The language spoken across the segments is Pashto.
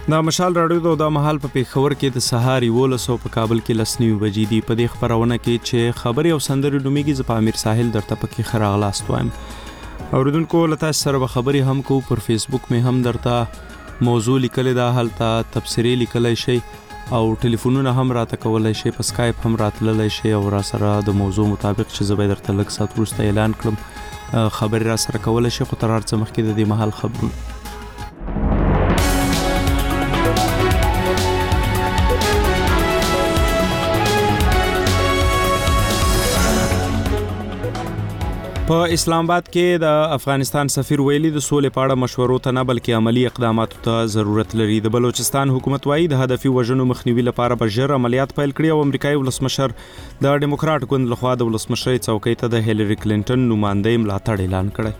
دا مشال راډیو د مهال په پیښور کې د سهار 11:00 په کابل کې لسنیو بجې دی. په دې خبرونه کې چې خبري او سندري ډومېږي ز په امیر ساحل درته پکې خراغلاست وایم. اوریدونکو لته سره خبري هم کو پر فیسبوک می هم درته موضوع لیکل دا حالت تفسیری لیکلای شي او ټلیفونونه هم راته کولای شي, په سکایپ هم راتللی شي او را سره د موضوع مطابق چې زه به درته لږ سات وروسته اعلان کړم خبري را سره کولای شي. خو تر هر څه مخکې د دې مهال خبرونه په اسلام آباد کې د افغانستان سفیر ویلي د سولې په اړه مشورو ته نه بلکې عملی اقداماتو ته ضرورت لري. د بلوچستان حکومت وايي د هدفي وژنو مخنیوي لپاره به ژر عملیات پیل کړي او امریکایي ولسمشر د ډیموکرات ګوند لخوا د ولسمشرۍ څوکۍ ته د هیلری کلینټن نماینده ملاتړ اعلان کړی.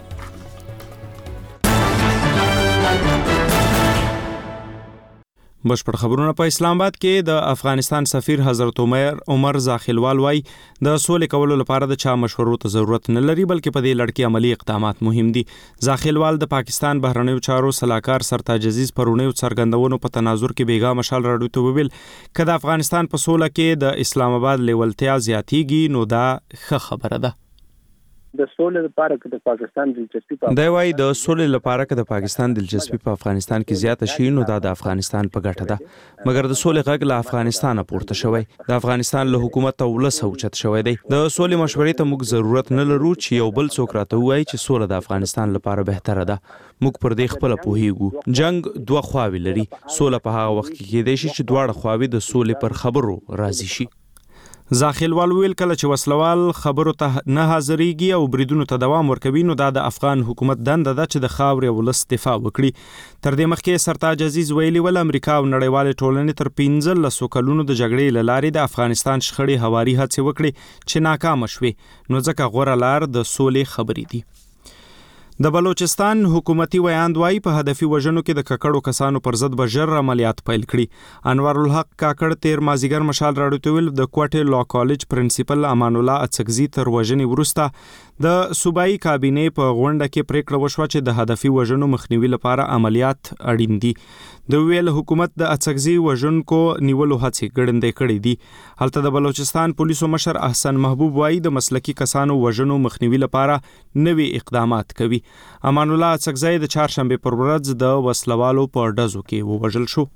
بشپړ خبرونه په اسلام آباد کې د افغانستان سفیر حضرت عمر زاخیلوال وايي د سولې کولو لپاره د چا مشورو ته ضرورت نه لري بلکې په دې لړ کې عملی اقدامات مهم دي. زاخیلوال د پاکستان بهرنیو چارو سلاکار سرتاج عزیز پرونیو څرګندونو په تناظر کې بیګا مشال راډیو ته وویل چې د افغانستان په سوله کې د اسلام آباد لیولتیا زیاتیږي نو دا ښه خبره ده. د سولې لپاره کې د پاکستان دلچسپي په دی وايي د سولې لپاره کې د پاکستان دلچسپي په افغانستان کې زیاته شي نو دا د افغانستان په ګټه ده. مګر د سولې غږ له افغانستان پورته شوی, د افغانستان له حکومت او ولس اوچت شوی دی. د سولې مشورې ته موږ ضرورت نه لرو چې یو بل څوک راته وایي چې سوله د افغانستان لپاره بهتره ده. موږ پر دې خپل پوهیږو. جنگ دوه خواوې لري. سوله په هغه وخت کې کېدای شي چې دواړه خواوې د سولې پر خبرو راضي شي. زاخیلوال ویل کله چې وسلوال خبرو ته نه حاضرېږي او بریدونو ته دوام ورکوي نو دا د افغان حکومت دنده ده چې د خاورې او ولس دفاع وکړي. تر دې مخکې سرتاج عزیز ویلي ول امریکا او نړیوالې ټولنې تر 15 کلونو د جګړې له لارې د افغانستان شخړې هواري هڅې وکړي چې ناکام شوې نو ځکه غوره لار د سولې خبرې دي. د بلوچستان حکومتي ویاند وايي په هدفي وژنو کې د ککړو کسانو پر ضد به ژر عملیات پیل کړي. انوار الحق کاکړ تیر مازیګر مشال راډیو ته ویل د کوټې لا کالج پرنسپل امان الله اڅکزي تر وژنې وروسته د صوبایي کابینې په غونډه کې پریکړه وشوه چې د هدفي وژنو مخنیوي لپاره عملیات اړین دي. د ویل حکومت د اڅکزي وژونکو نیولو هڅې ګړندې کړې دي. هلته د بلوچستان پولیسو مشر احسن محبوب وايي د مسلکي کسانو وژنو مخنیوي لپاره نوي اقدامات کوي. امان الله اڅکزي د چهارشنبه پر ورځ د وسلوالو په ډزو کې ووژل شو.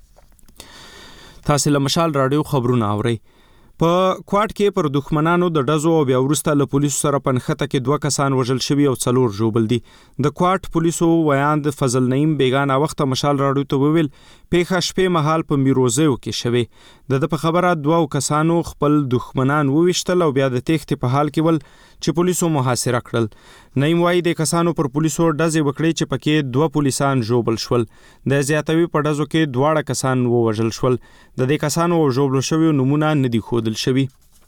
تاسو له مشال راډیو خبرونه اورئ. په کوټ کې پر دښمنانو د ډزو او بیا وروسته له پولیسو سره پنخته کې 2 کسان وژل شوي او 4 ژوبل دي. د کوټ پولیسو ویاند فضل نعیم بیگانه وخت مشال راډیو ته وویل پیښه شپې مهال په میروزیو کې شوه. د په خبره 2 کسانو خپل دښمنان وويشتل او بیا د تېښتې په حال کې ول چې پولیسو محاصره کړل. نعیم وايي د کسانو پر پولیسو ډزې وکړي چې پکې 2 پولیسان ژوبل شول. د زیاتوي په ډزو کې 2 کسان ووژل شول. د دې کسانو ژوبل شوی نمونه ندي خودل شوی.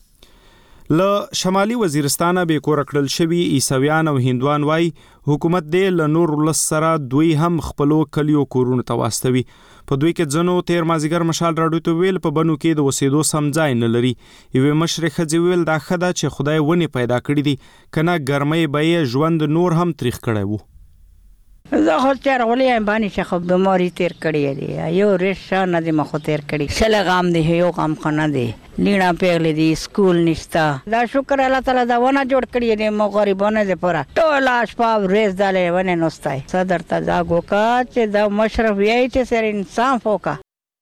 له شمالي وزیرستانه به کور کړل شوی عیسویان او هندوان وايي حکومت دې له نور ولس سره دوی هم خپلو کلیو کورونو ته واستوي. په دوی کې ځنو تیر مازیګر مشال راډیو ته ویل په بنو کې د وسیدو سم ځای نه لري. یوه مشر ښځې ویل دا ښه ده چې خدای ونې پیدا کړې دي کنه ګرمۍ به یې ژوند نور هم تریخ کړی وو. زه خو تیر غلی ام باندې چې خو بیماری تیر کړی دی یو ریشه نه دی مخ تیر کړی شل غام دی یو غام خنه دی لینا پیغلې دی سکول نشتا دا شکر الله تعالی دا ونه جوړ کړی دی مو غریبانه دی پورا ټول اشپاب ریز دالې ونه نوستای صدر ته دا ګوکا چې دا مشرف یې چې سر انسان فوکا.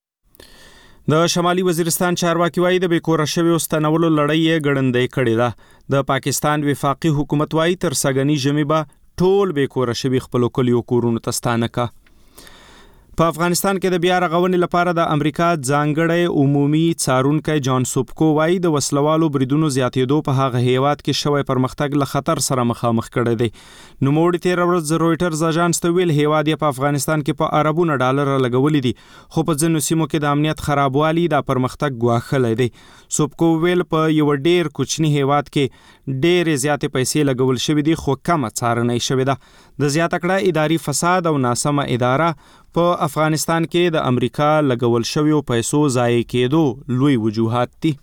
د شمالي وزیرستان چارواکي وايي د بیکوره شوی واستنولو لړۍ یې ګړندۍ کړې ده. د پاکستان وفاقي حکومت وايي تر سګنی ژمي به ټول بیکوره شوی خپل کلیو کورونو ته ستانه کا. په افغانستان کې د بیا رغونې لپاره د امریکا ځانګړی عمومي څارونکی جان سوپکو وايي د وسلوالو بریدونو زیاتېدو په هغه هیواد کې شوی پرمختګ له خطر سره مخامخ کړی دی. نوموړي تیر ورځ د رويټرز اژانس ته ویل هیواد په افغانستان کې په اربونو ډالر لګولې دي خو په ځینو سیمو کې د امنیت خرابوالي د پرمختګ ګواښلی دی. سوپکو ویل په یو ډیر کوچنی هیواد کې ډېر زیاتې پیسې لګول شوې دي خو کمه څارنه شوې ده. د زیاته کړه اداري فساد او ناسمه اداره په افغانستان کې د امریکا لګول شویو پیسو ضایع کېدو لوی وجوهات دي.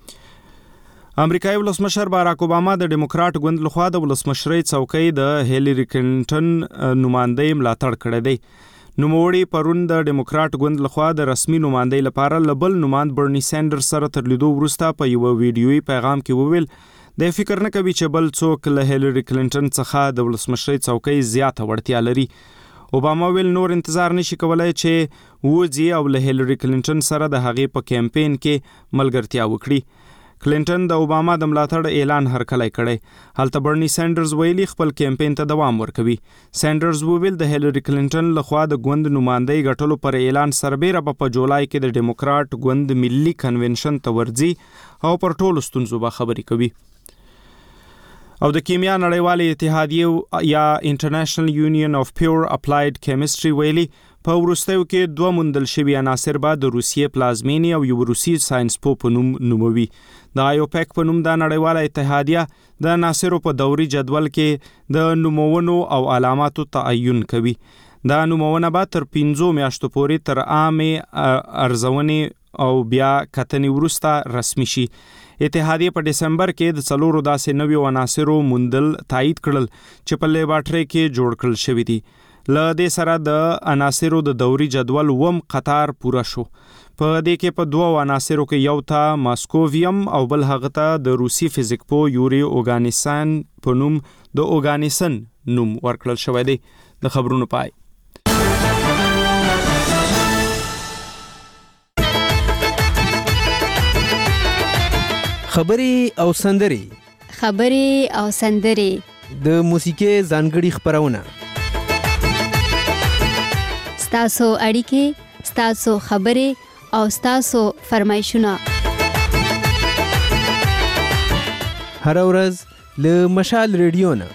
امریکایي ولسمشر باراک اوباما د ډیموکرات ګوند لخوا د ولسمشرۍ څوکۍ د هیلری کلینټن نماینده ملاتړ کړی دی. نوموړي پرون د ډیموکرات ګوند لخوا د رسمي نمائندۍ لپاره لبل نمائند برني سینډرز سره تر لیدو وروسته په یو ویډیويي پیغام کې وویل د فکر نه کوي چې بل څوک له هیلری کلینټن څخه د ولسمشرۍ څوکۍ زیاته وړتیا لري. اوباما ویل نور انتظار نشي کولای چې وځي او له هیلری کلینټن سره د هغې په کمپاین کې ملګرتیا وکړي. کلینټن د اوباما د ملاتړ اعلان هرکلی کړی. هلته برني سینډرز ویلي خپل کمپاین ته دوام ورکوي. سینډرز وویل د هیلری کلینټن لخوا د ګوند نمائندۍ ګټلو پر اعلان سربیره په جولای کې د ډیموکرات ګوند ملي کنونشن ته ورځي او پر ټولو ستونزو به خبرې کوي. او د کیمیا نړیوالې اتحادیې یا انټرنیشنل یونین اف پیور اپلایډ کیمستري ویلي په وروستیو کې 2 موندل شوي عناصر به د روسیې پلازمینې او یو روسي ساينسپو په نوم نوموي. د آیوپیک په نوم د نړیواله اتحادیه د عناصرو په دوري جدول کې د نومونو او علاماتو تعین کوي. دا نومونه به تر 15 میاشتو پورې تر عامې ارزونې او بیا کتنې وروسته رسمي شي. اتحادیه په دسمبر کې د 4 داسې نویو عناصرو موندل تایید کړل چې په لیبارټري کې جوړ کړل شوی دي. له دې سره د عناصرو د دوري جدول وم قطار پوره شو. په دې کې په 2 عناصرو کې یو ته ماسکوویم او بل هغه ته د روسي فزیکپو یوري اوګانیسن په نوم د اوګانیسن نوم ورکړل شوی دی. د خبرونو پای. خبري او سندري د موسیقي ځانګړي خبرونه ستاسو اړیکې ستاسو خبري او ستاسو فرمایشونه هر ورځ له مشال ریډیو نه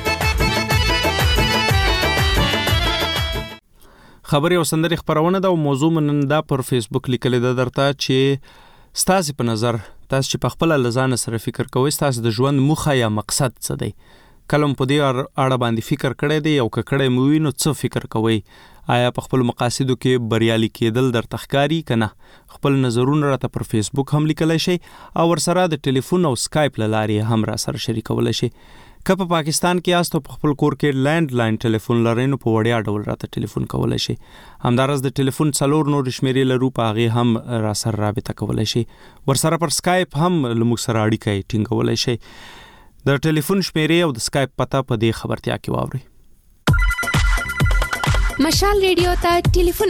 خبري او سندري خبرونه د موضوع مننده پر فیسبوک لیکل د درته چې ستاسو په نظر تاسو چې په خپل لزان سره فکر کوئ تاسو د ژوند موخه یا مقصد څه دی؟ کلم په دې اړه باندې فکر کړی دی او که کړی مو وي نو څه فکر کوئ؟ آیا په خپل مقاصدو کې بریالي کېدل درته ښکاري که نه؟ خپل نظرونه راته پر فیسبوک هم لیکلی شئ او ورسره د ټلیفون او سکایپ له لارې هم را سره شریکولی شئ. که په پاکستان کې یاست او په خپل کور کې لینډ لاین ټلیفون لرئ نو په وړیا ډول راته ټلیفون کولی شئ. همداراز د ټلیفون 4 نور شمیرې لرو په هغې هم را سره رابطه کولی شئ. ورسره پر سکایپ هم له موږ سره اړیکه ټینګولی شئ. د ټلیفون شمیرې او د سکایپ پته په دې خبرتیا کې واورئ. مشال ریډیو ته ټلیفون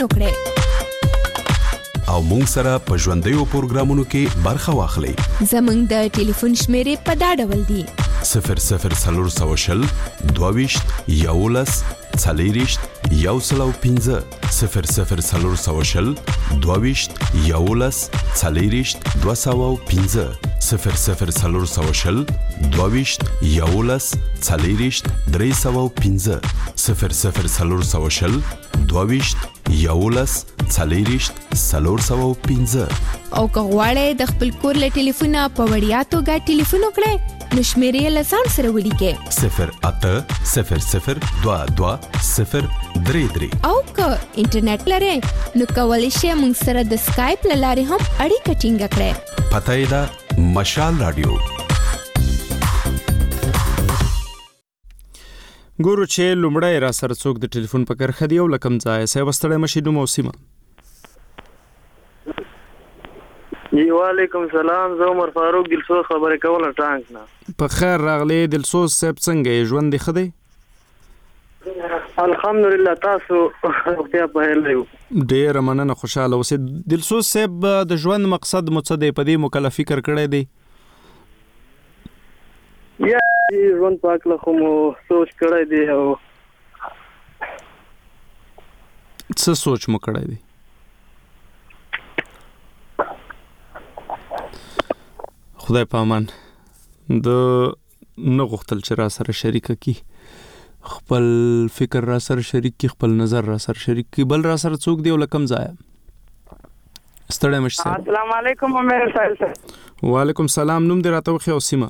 وکړئ او مونږ سره په ژوندیو پروګرامونو کې برخه واخلئ. زمونږ د ټلیفون شمیرې په دا ډول دي: 0040 22 11 40 105 0040 22 11 40 205 0040 22 11 40 305 0040 22 11 40 305. او که غواړئ د خپل کور له ټلیفونه په وړیا توګه ټلیفون وکړئ نو شمیرې له ځان سره ولیکئ 0800 22 033. او که انټرنیټ لرئ نو کولی شئ موږ سره د سکایپ له لارې هم اړیکه ټینګه کړئ. پته یې ده مشال رادیو. ګورو چې لومړی را سره څوک د ټلیفون په کرښه دی او له کوم ځایه صاحب ستړی مشي نوم او سیمه. وعلیکم سلام، زه عمر فاروق دلسوز خبرې کوم ټانک نه. په خیر راغلی دلسوز صاحب، څنګه یې ژوند دې ښه دی؟ الحمدلله، تاسو روغتیا په خیر یو؟ ډېره مننه، خوشحاله اوسئ. دلسوز صاحب د ژوند مقصد مو څه دی؟ په دې مو کله فکر کړی دی؟ یا ژوند په هکله خو مو سوچ کړی دی. او څه سوچ مو کړی دی؟ خدای په امان. د نه غوښتل چې را سره شریکه کی، خپل فکر را سره شریک کی، خپل نظر را سره شریک کی. بل را سره څوک دی او لکم ځای ستړی مش صاحب؟ السلام علیکم امیر صاحب. وعلیکم سلام. نوم دې راته وخی او سیمه؟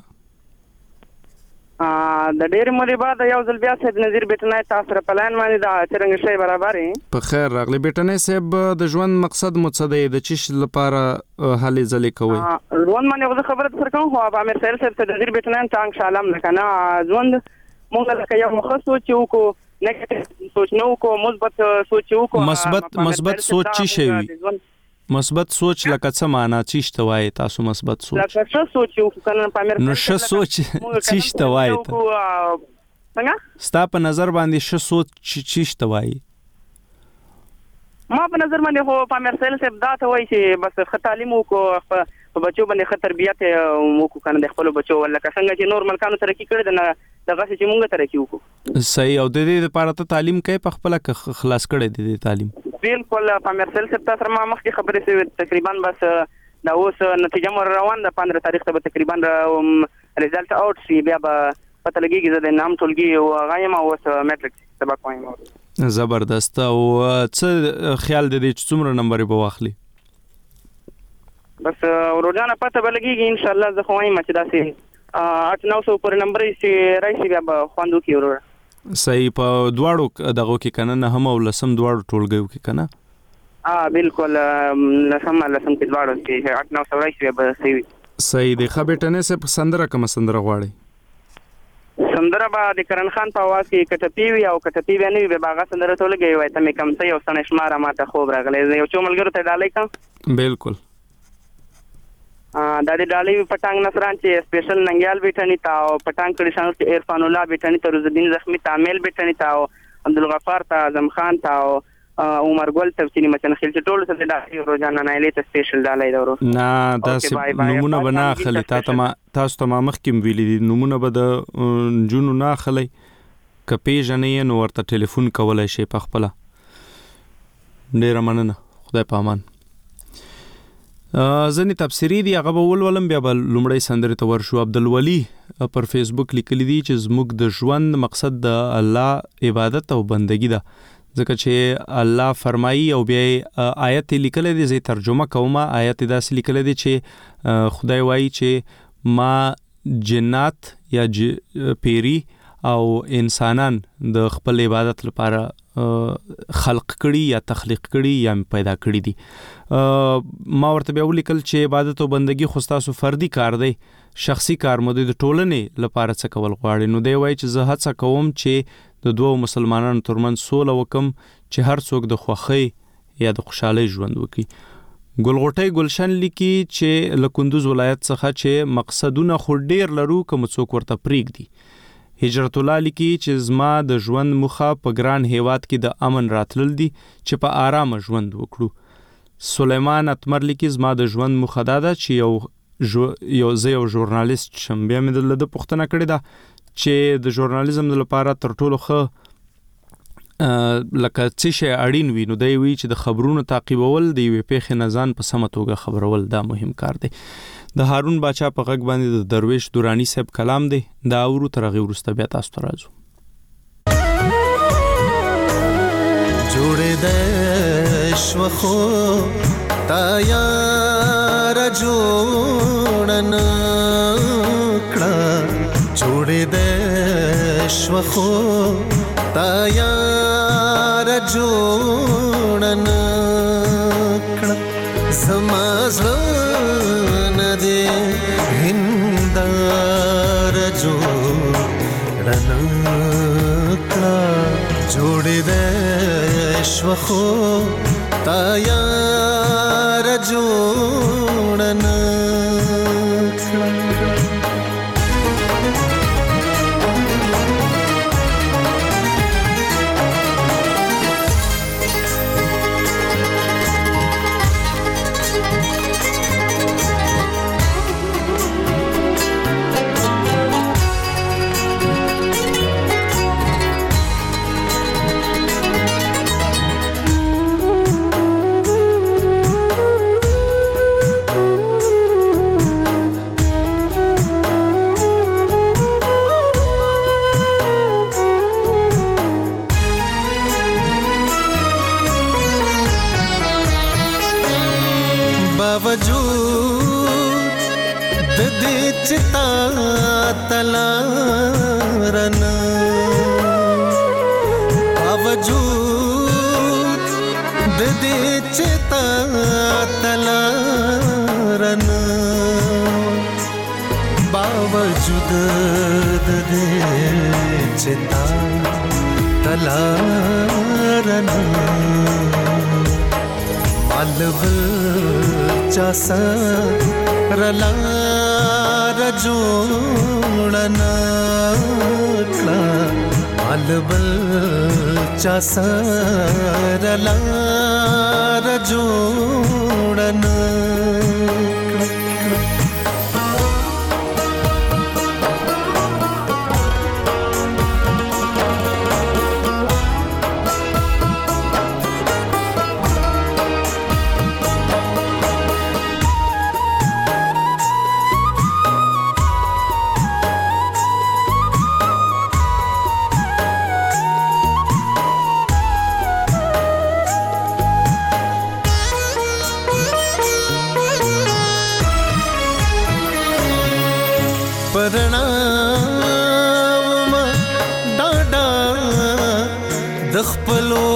د ډېر مودې بعد یو ځل بیا صاحب نظیر بیٹنای تاسو سره په لاین باندې دا څرنګه شی برابر یې. په خیر راغلی بیٹنای صاحب. د ژوند مقصد مو څه دی؟ د چی لپاره هلې ځلې کوئ؟ ژوند باندې غوښه خبره سره کوم. خو امیر صاحب ته نظیر بیٹنای ته ان شاء الله نه کنه ژوند مونږ لکه یو مخ سوچ وکړو نه سوچ نو کو مثبت سوچ کو مثبت سوچ چی شي مثبت سوچ لکه څه معنا چی شته وای تاسو مثبت سوچ لکه څه سوچ یو کنه په امر نو ښه سوچ چی شته وای څنګه ستا په نظر باندې ښه سوچ چی شته وای ما په نظر باندې خو په امر سیل سب دا ته وای چې بس ښه تعلیم وکړو په بچو باندې ښه تربیت وکړو کنه د خپل بچو ولکه څنګه چې نورمال کانو ترقی کړی د دغه چې موږ ترقی وکړو صحیح او د دې لپاره ته تعلیم کوي په خپل خلاص کړی دی تعلیم بالکل په مرسل سره تاسو ما مخکې خبرې شوې تقریبا بس دا اوس نتیجه مر روان ده 15 تاریخ ته تقریبا ریزلټ اوټ شي بیا به پته لګیږي د نام ټولګي او غایم او میټریک سبق وایم زبردست او څه خیال د دې څومره نمبر به واخلي بس روزانه پته لګیږي ان شاء الله زه خو وایم چې داسې 8-900 پر نمبر یې راشي بیا به خواندو کې ورور صحیح په دواړو دغه کې کنه نه هم او لسم دواړو ټولګیو کې کنه بالکل لسم کې دواړو کې 8-900 راشي به صحیح دی خبرټنه سه سندره کوم سندره غواړي سندره به د کرن خان په आवाज کې کټپی وی او کټپی باندې به باغه سندره ټولګي وای ته مې کم څه یو سن شمار ماته خوب راغلی یو څو ملګرو ته ډالۍ کوم بالکل دا د ډالۍ پټانګ نصران چې سپیشل ننګیال بیٹانی تا او پټانګ کړي شان چې عرفان الله بیٹانی ته روزالدین زخمی تعمیل بیٹانی تا او عبدالغفار تا اعظم خان تا او عمر ګل تفصیلی مچن خل چې ټول څه ډالۍ روزانه نه لې ته سپیشل ډالۍ درو نه دا نمونه بنا خلی تاسو ته مخکې ویلي دي نمونه به د جنونو نه خلی کپی جنې نو ورته ټلیفون کولای شي په خپل ډیر مننه خدای پامان ځنې تفسیری دی هغه ولولم بیا به لومړی سندرې ته ورشو عبدالولي پر فیسبوک لیکلی دی چې زموږ د ژوند مقصد د الله عبادت او بندگی ده ځکه چې الله فرمایي او بیا آیت لیکلی دی زه ترجمه کوم آیت داسې لیکلی دی چې خدای وایي چې ما جنات یا پیری او انسانان د خپل عبادت لپاره خلق کړي یا تخلیق کړي یا پیدا کړي دي ما ورته بیا ولیکل چې عبادت او بندگی خو تاسو فردي کار دی شخصي کار مو د ټولنې لپاره څه کول غواړي نو دی وایي چې زه هڅه کوم چې د دوه مسلمانانو ترمنځ سوله وکم چې هر څوک د خوښۍ یا د خوشحالۍ ژوند وکړي ګلغوټۍ گلشن لیکي چې له کندوز ولایت څخه چې مقصدونه خو ډیر لرو کوم څوک ورته پریږدي هجرت الله لیکي چې زما د ژوند مخه په ګران هیواد کې د امن راتلل دي چې په آرام ژوند وکړو سلیمان اتمر لیکي زما د ژوند مخه دا ده چې یو ژورنالیست شم بیا مې د پوښتنه کړې ده چې د ژورنالیزم لپاره تر ټولو ښه لکه څه شی اړین وي نو دی وی چې د خبرونو تعقیبول د یوې پیښې نه ځان په سمه توګه خبرول دا مهم کار دی د هارون باچا په غږ باندې د درویش دورانی صاحب کلام دی دا اورو تر هغې وروسته بیا تاسو ته راځو جوړېدی شوه خو تا یاره جوړه نه کړه جوړېدی شوه خو تا یاره جوړه نه کړه زما زړه نه دی هنداره جوړه نه کړه جوړېدی شوه خو تا یاره جوړه نه کړه चिता तलारन बावजूद दे चिता तलारन बावजूद दे चिता لارنا مالبل چاسا رلار جوڑنا مالبل چاسا رلار جوڑنا پرنام ډاډا د خپلو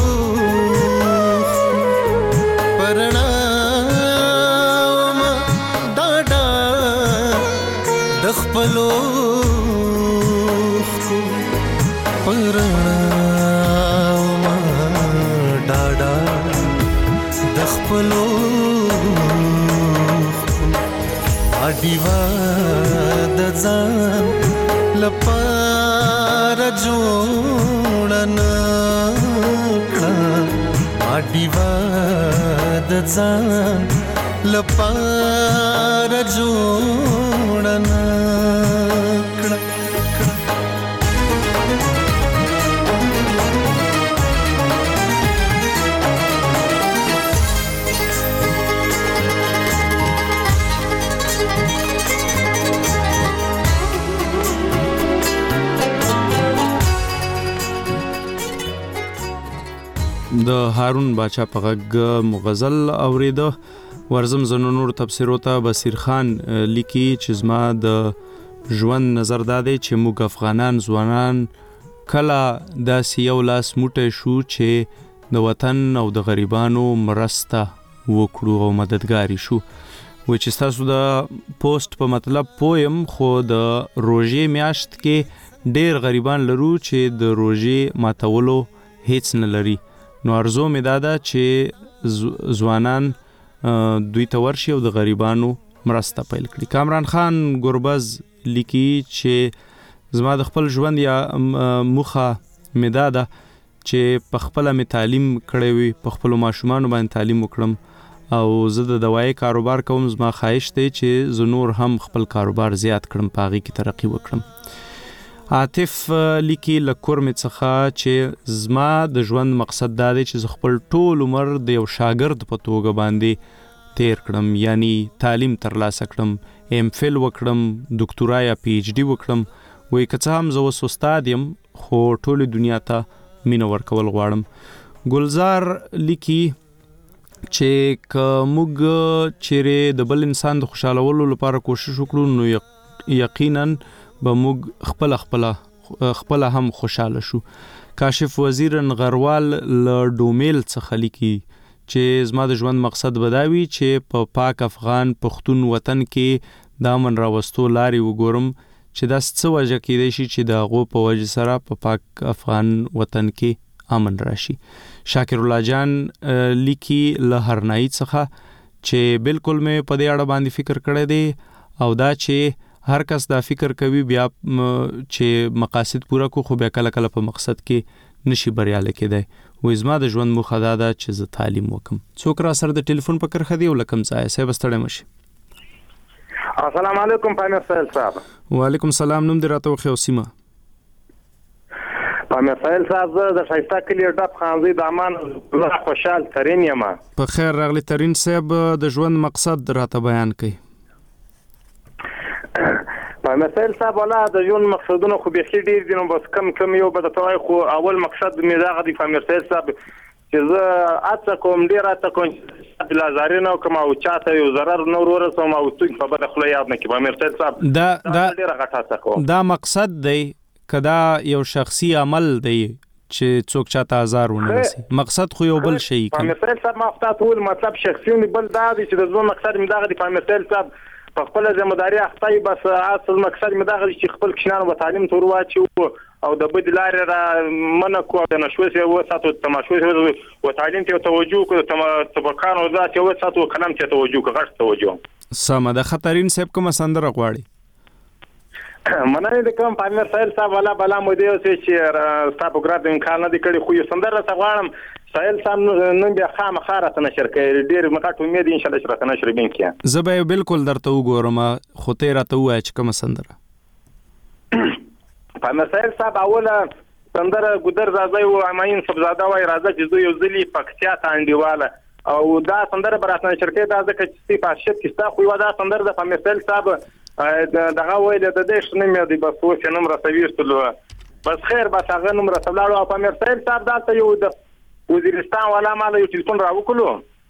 پرنام ډاډا د خپلو پرنام ډاډا د خپلو اډیوا ځان لپاره جوړنا اډیوا د ځان لپاره جوړنا د هارون باچا په غږ مغزل اوریده ورزم زنو نور تفسیرو ته بصیر خان لیکي چې زما د ژوند نظر دادی چې موږ افغانان ځوانان کله داسې یو لاس موټی شو چې د وطن او د غریبانو مرسته وکړو او مددګاری شو و چې تاسو د پوسټ په مطلب پویم خو د روژې میاشت کې ډیر غریبان لرو چې د روژې ماتولو هیڅ نه لري نو ارزو می دادا چې ځوانان دوی ته ورشي او د غریبانو مرسته پیل کړي کامران خان ګوربز لیکي چې زما د خپل ژوند یا موخه می دادا چې په خپل می تعلیم کړی وي په خپل ماشومان باندې تعلیم وکړم او زه د دوای کاروبار کوم زما خواهش دی چې زه نور هم خپل کاروبار زیات کړم پاغي کی ترقی وکړم عاطف لیکي لکور می څخه چې زما د ژوند مقصد دا دی چې خپل ټول عمر د یو شاګرد په توګه باندې تیر کړم یعنی تعلیم ترلاسه کړم ام فل وکړم ډاکټرا یا پی ایچ ډی وکړم وای که څه هم زه وس استاد یم خو ټول دنیا ته مینه ورکول غواړم ګلزار لیکي چې موږ چیرې د بل انسان د خوشالولو لپاره کوشش وکړو نو یقینا به موږ خپل هم خوشاله شو کاشف وزیر غروال ل ډومیل څخه لیکي چې زما د ژوند مقصد بداوي چې په پاک افغان پښتون وطن کې د امن راوستو لاري وګورم چې دا څه وجه کېدای شي چې د هغو په وجه سره په پاک افغان وطن کې امن راشي شاکر الله جان لیکي له هرنای څخه چې بالکل مې په دې اړه باندې فکر کړی دی او دا چې هر کس دا فکر کوي بیا چې مقاصد پورا کو خو بیا کله کله په مقصد کې نشي بریاله کېدای و زما د ژوند موخه دا ده چې زه تعلیم وکم څوک را سره د ټلیفون په کرخه دی ولکم ځای سه بستړی مشي السلام علیکم پامیر سهیل صاحب وعلیکم السلام نوم دې راته وخیو سیمه پامیر سهیل صاحب زه د شایسته کلی ډب خانزي د امان الله خوشحال ترين یم په خیر راغلی ترين صاحب د ژوند مقصد راته بیان کړئ پامیر صاحب ولا د ژوند مقصدونه خو به خې ډیر دي نو بس کم یو به توای خو اول مقصد مې دا غدي پامیر صاحب چې زه اته کوم ډیر اته کوم بلا زارینو کوم او چاته یو zarar نور ورسوم او څنګه په بده خله یاد نه کی پامیر صاحب دا ډیر غټه کوم دا مقصد دی کدا یو شخصي عمل دی چې څوک چاته آزار ونه نسی مقصد خو یو بل شي پامیر صاحب ما فتاول مطلب شخصي بل دا دی چې د ژوند مقصد مې دا غدي پامیر صاحب په خپل ځمداري اخته بس اصل مقصد مې دا غوښتي چې خپل کشنان و تعلیم تور واچو او د بد لارې را منع کو د نشوي وساتو تماشوي او تعلیم ته توجه کو تبکانو ذات یو وساتو کلام ته توجه کو غټ توجه سم د خطرین صاحب کوم سندره غواړي مننه د کوم پامیر سایل صاحب والا بلا مو دی چې تاسو ګراد امکان نه دی کړی خو یو سندره غواړم سایل صاحب نن بیا خامخا راته نشر کوي ډیر مقاټ امید ان شاء الله چې راته نشر بین کیا زه به بالکل درته وګورم خو ته راته وای چې کوم سندره پامیر سایل صاحب اوله سندره ګودر زازای او امین سبزاده وای راځه چې دوی یو ځلی پکتیا ته انډیواله او دا سندره براتنه شرکت دا ځکه چې په شت کې ستا خو دا سندره د پامیر سایل صاحب دغه ویل د دې شنه مې دی بس و چې نمبر سويستلو بس خیر بس هغه نمبر سبلاړو او پامیر سایل صاحب دا ته یو د وزیرستان والا مال یو ټلیفون راوکلو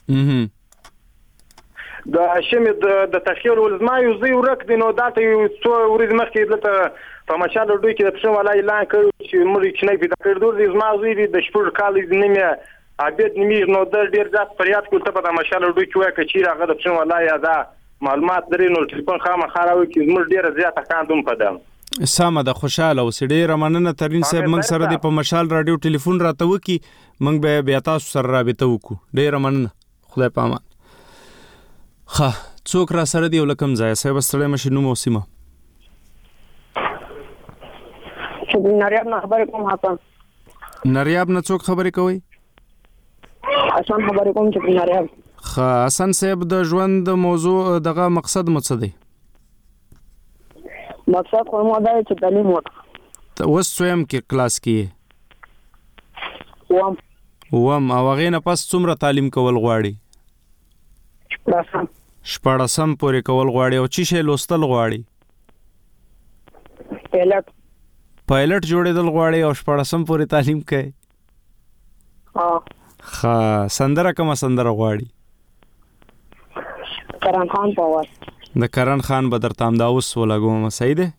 د شمه د تشکیل ولزما یو زی ورک دینو دا ته یو څو ورځې مخکې دلته په مشال دوی کې د څو والا اعلان کړ چې مړي چې نه پیدا کړ دوی زما زوی د شپږ کال نیمه عبید نیمه نو د ډیر ځات فریاد کول ته په مشال دوی کې وای کچې راغه د څو والا یا دا معلومات درې نو ټلیفون خامخا راوي کې زموږ ډیره زیاته کاندوم پدم سامه د خوشاله او سړي رمننه ترين صاحب موږ سره د په مشال رادیو ټلیفون راته وکي موږ به بیا تاسو سره رابطه وکړو ډیر مننه خدای پامان ښه څوک را سره دی ولکم ځای صاحب ستړی مشه نو موسمه نریاب نه خبرې کوم حسن نریاب نه څوک خبرې کوي حسن خبرې کوم چې نریاب ښه حسن صاحب د ژوند موضوع دغه مقصد مڅ دی مقصد خو مو دا چې تعلیم وکړه اوس څویم کې کلاس کې وم او هغې نه پس څومره تعلیم کول غواړي شپاړسم پورې کول غواړي او چې شی لوستل غواړي پایلټ جوړېدل غواړي او شپاړسم پورې تعلیم کوي ښه سندره کومه سندره غواړي کرن خان پاور د کرن خان به درته همدا اوس ولګوم صحیح دی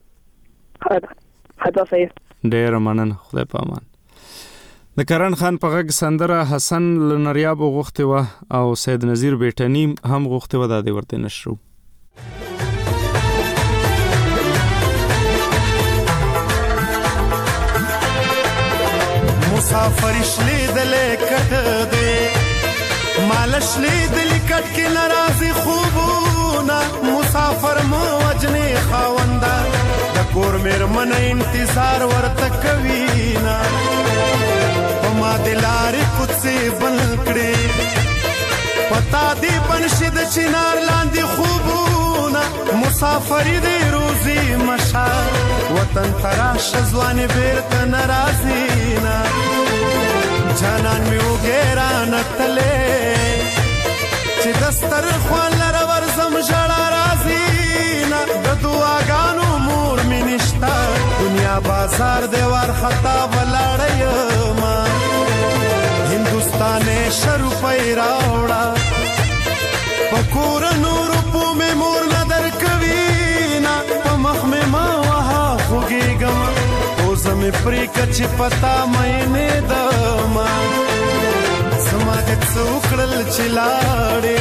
حتی صحیح ډېره مننه خدای په امان د کرن خان په غږ سندره حسن لنریاب غوښتې وه او سید نظیر بیټنی هم غوښتې وه دا دې ورته نشرو مسافر شلیدلې کټ دې مالش لیدلې کټ کې ناراضي خوبونه مسافر مو وجنې خاوندا د کور مېرمن انتظار ورته کوي نا ما دلارې کوڅې بل کړې پتا دې بنشد چنار لاندې خوبونه مسافر دې روزي مشا وطن تراش ځوان بیرته ناراضي نا جانان می وګرا نتلې چې دستر خوان لر ورزم جړا راضي نا د دعاګانو مور می نشتا دنیا بازار دیوار خطا ولاړې ما هندوستان شرو پیراوړه پکور نور په می مور نظر کوي نا په مخ می ما وها خوګېګم زمې پرې کچې پتا مې نه دما سما دې څوکړل چې لاړې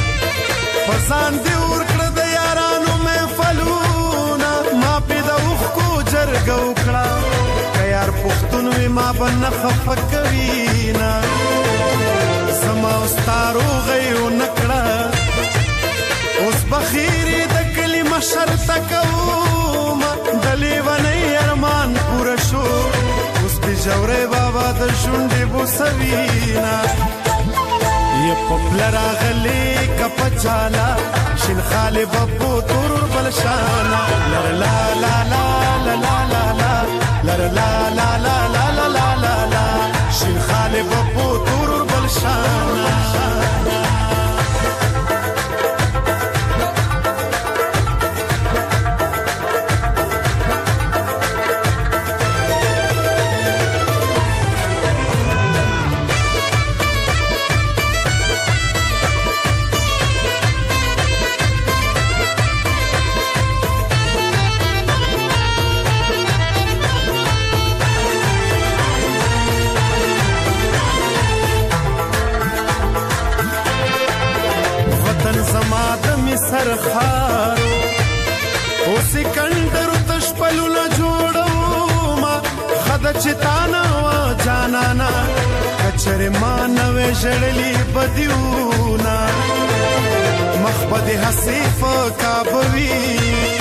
پسان دې ورکړه د یارانو مې فلونا ما په د اوخ کو جرګ وکړه کيار پښتون وې ما بن خفقوي نا سما استارو غيو نکړه اوس بخیری د کلمه شرط کوم دلی ونی ارمان پورا شو اوس به جوړه بابا د شونډې بوسوینا ی پپلرا غلی کپ چالا شین خاله بپو تور بلشانا لا لا لا لا لا لا لا لا لا لا لا لا لا لا لا شین خاله بپو تور بلشانا سرخارو او سکندر تشپلو لا جوړو ما چې تا نه وه جانانا کچرې ما نوې ژړلي بدیونه مخ به دې هسې فکابوي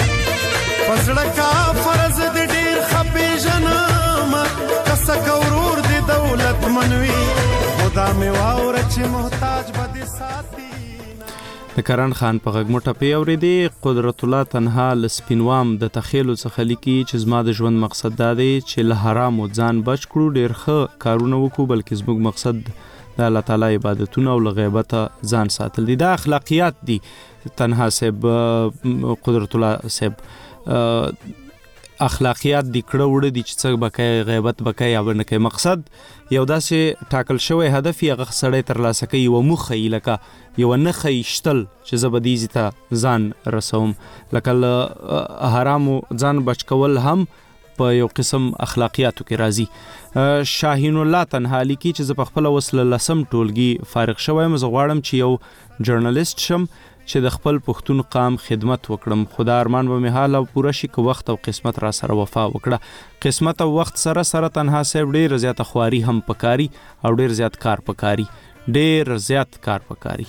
پزړه کا فرض دې ډېر ښه پېژنم کسه که ورور دې دولت منوي خدا مې واوره چې محتاج به دې ساتي. د کرن خان په غږ مو ټپې اورېدې. قدرت الله تنها له سپینوام د تخیلو څخه لیکي چې زما د ژوند مقصد دا دی چې له حرامو ځان بچ کړو، ډېر ښه کارونه وکړو، بلکې زموږ مقصد د الله تعالی عبادتونه او له غیبته ځان ساتل دي. دا اخلاقیات دي تنها صاحب، قدرت الله صاحب اخلاقیات دی کړه وړه دي چې څه بکای غیبت بکای یا نه کوي. مقصد یو داسې ټاکل شوی هدف یې هغه سړی ترلاسه کوي، یوه موخه یې لکه یوه نښه یې شتل چې زه به دې ته ځان رسوم. لکه له حرامو ځان بچ کول هم په یو قسم اخلاقیاتو کې راځي. شاهین الله تنها لیکي چې زه په خپله اوس له 10 ټولګي فارغ شوی یم. زه غواړم چې یو جرنالیست شم چې د خپل پښتون قام خدمت وکړم. خدا ارمان به مې حال او پوره شي که وخت او قسمت را سره وفا وکړه. قسمت او وخت سره سره تنها صاحب ډېر زیاته خواري هم پکاري او ډېر زیات کار پکاري، ډېر زیات کار پکاري.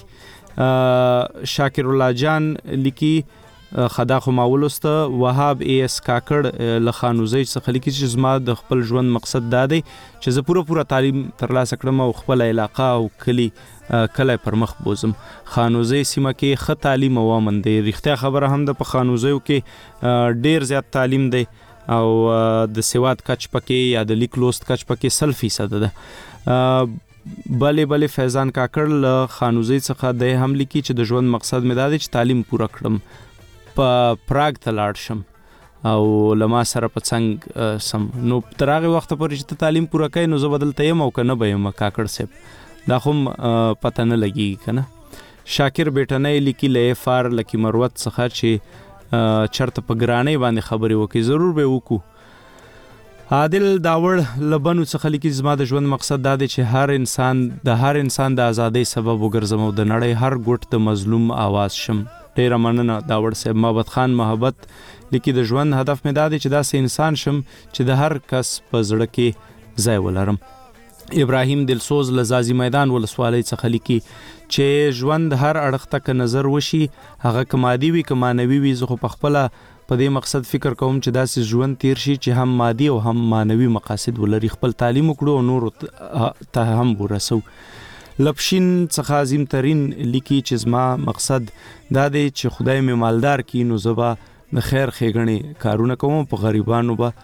شاکر الله جان لیکي خدا خو ما ولسته. وهاب ای اس کاکړ له خانوزۍ څخه لیکي چې زما د خپل ژوند مقصد دا دی چې زه پوره تعلیم ترلاسه کړم او خپل علاقه او کلی کله پر مخ بوزم. خانوزۍ سیمه کې ښه تعلیم او امن دی. رښتیا خبره هم ده، په خانوزیو کې ډېر زیات تعلیم دی او د سواد کچ پکې یا د لیک لوست کچ پکې 100% ده. بلې فیضان کاکړ له خانوزۍ څخه د هم لیکي چې د ژوند مقصد مې دا دی چې تعلیم پوره کړم، په پراګ ته لاړ شم او لما سره په څنګ سم. نو تر هغې وخته پورې چې ته تعلیم پوره کوې نو زه به دلته یم او که نه به یم کاکړ صاحب، دا خو پته نه لګېږي که نه. شاکر بیټنۍ لیکي له FR لکي مروت څخه چې چرته په ګرانۍ باندې خبرې وکړي، ضرور به وکړو. عادل داوړ له بنو څخه لیکي زما د ژوند مقصد دا دی چې هر انسان د ازادۍ سبب وګرځم او د نړۍ هر ګوټ د مظلوم آواز شم. ډیره مننه داوړ صاحب. محبت خان محبت لیکي د ژوند هدف مې دا دی چې داسې انسان شم چې د هر کس په زړه کې ځای ولرم. ابراهیم دلسوز له زازي میدان ولسوالۍ څخه لیکي چې ژوند هر اړخ ته که نظر وشي هغه که مادي وي که معنوي وي، زه خو په خپله په دې مقصد فکر کوم چې داسې ژوند تیر شي چې هم مادي او هم معنوي مقاصد ولري، خپل تعلیم وکړو او نورو ته هم ورسو. لپشین څخه عظیم ترین لیکي چې زما مقصد دا دی چې خدای مې مالدار کی نو زه به د خیر ښېګڼې کارونه کوم، په غریبانو به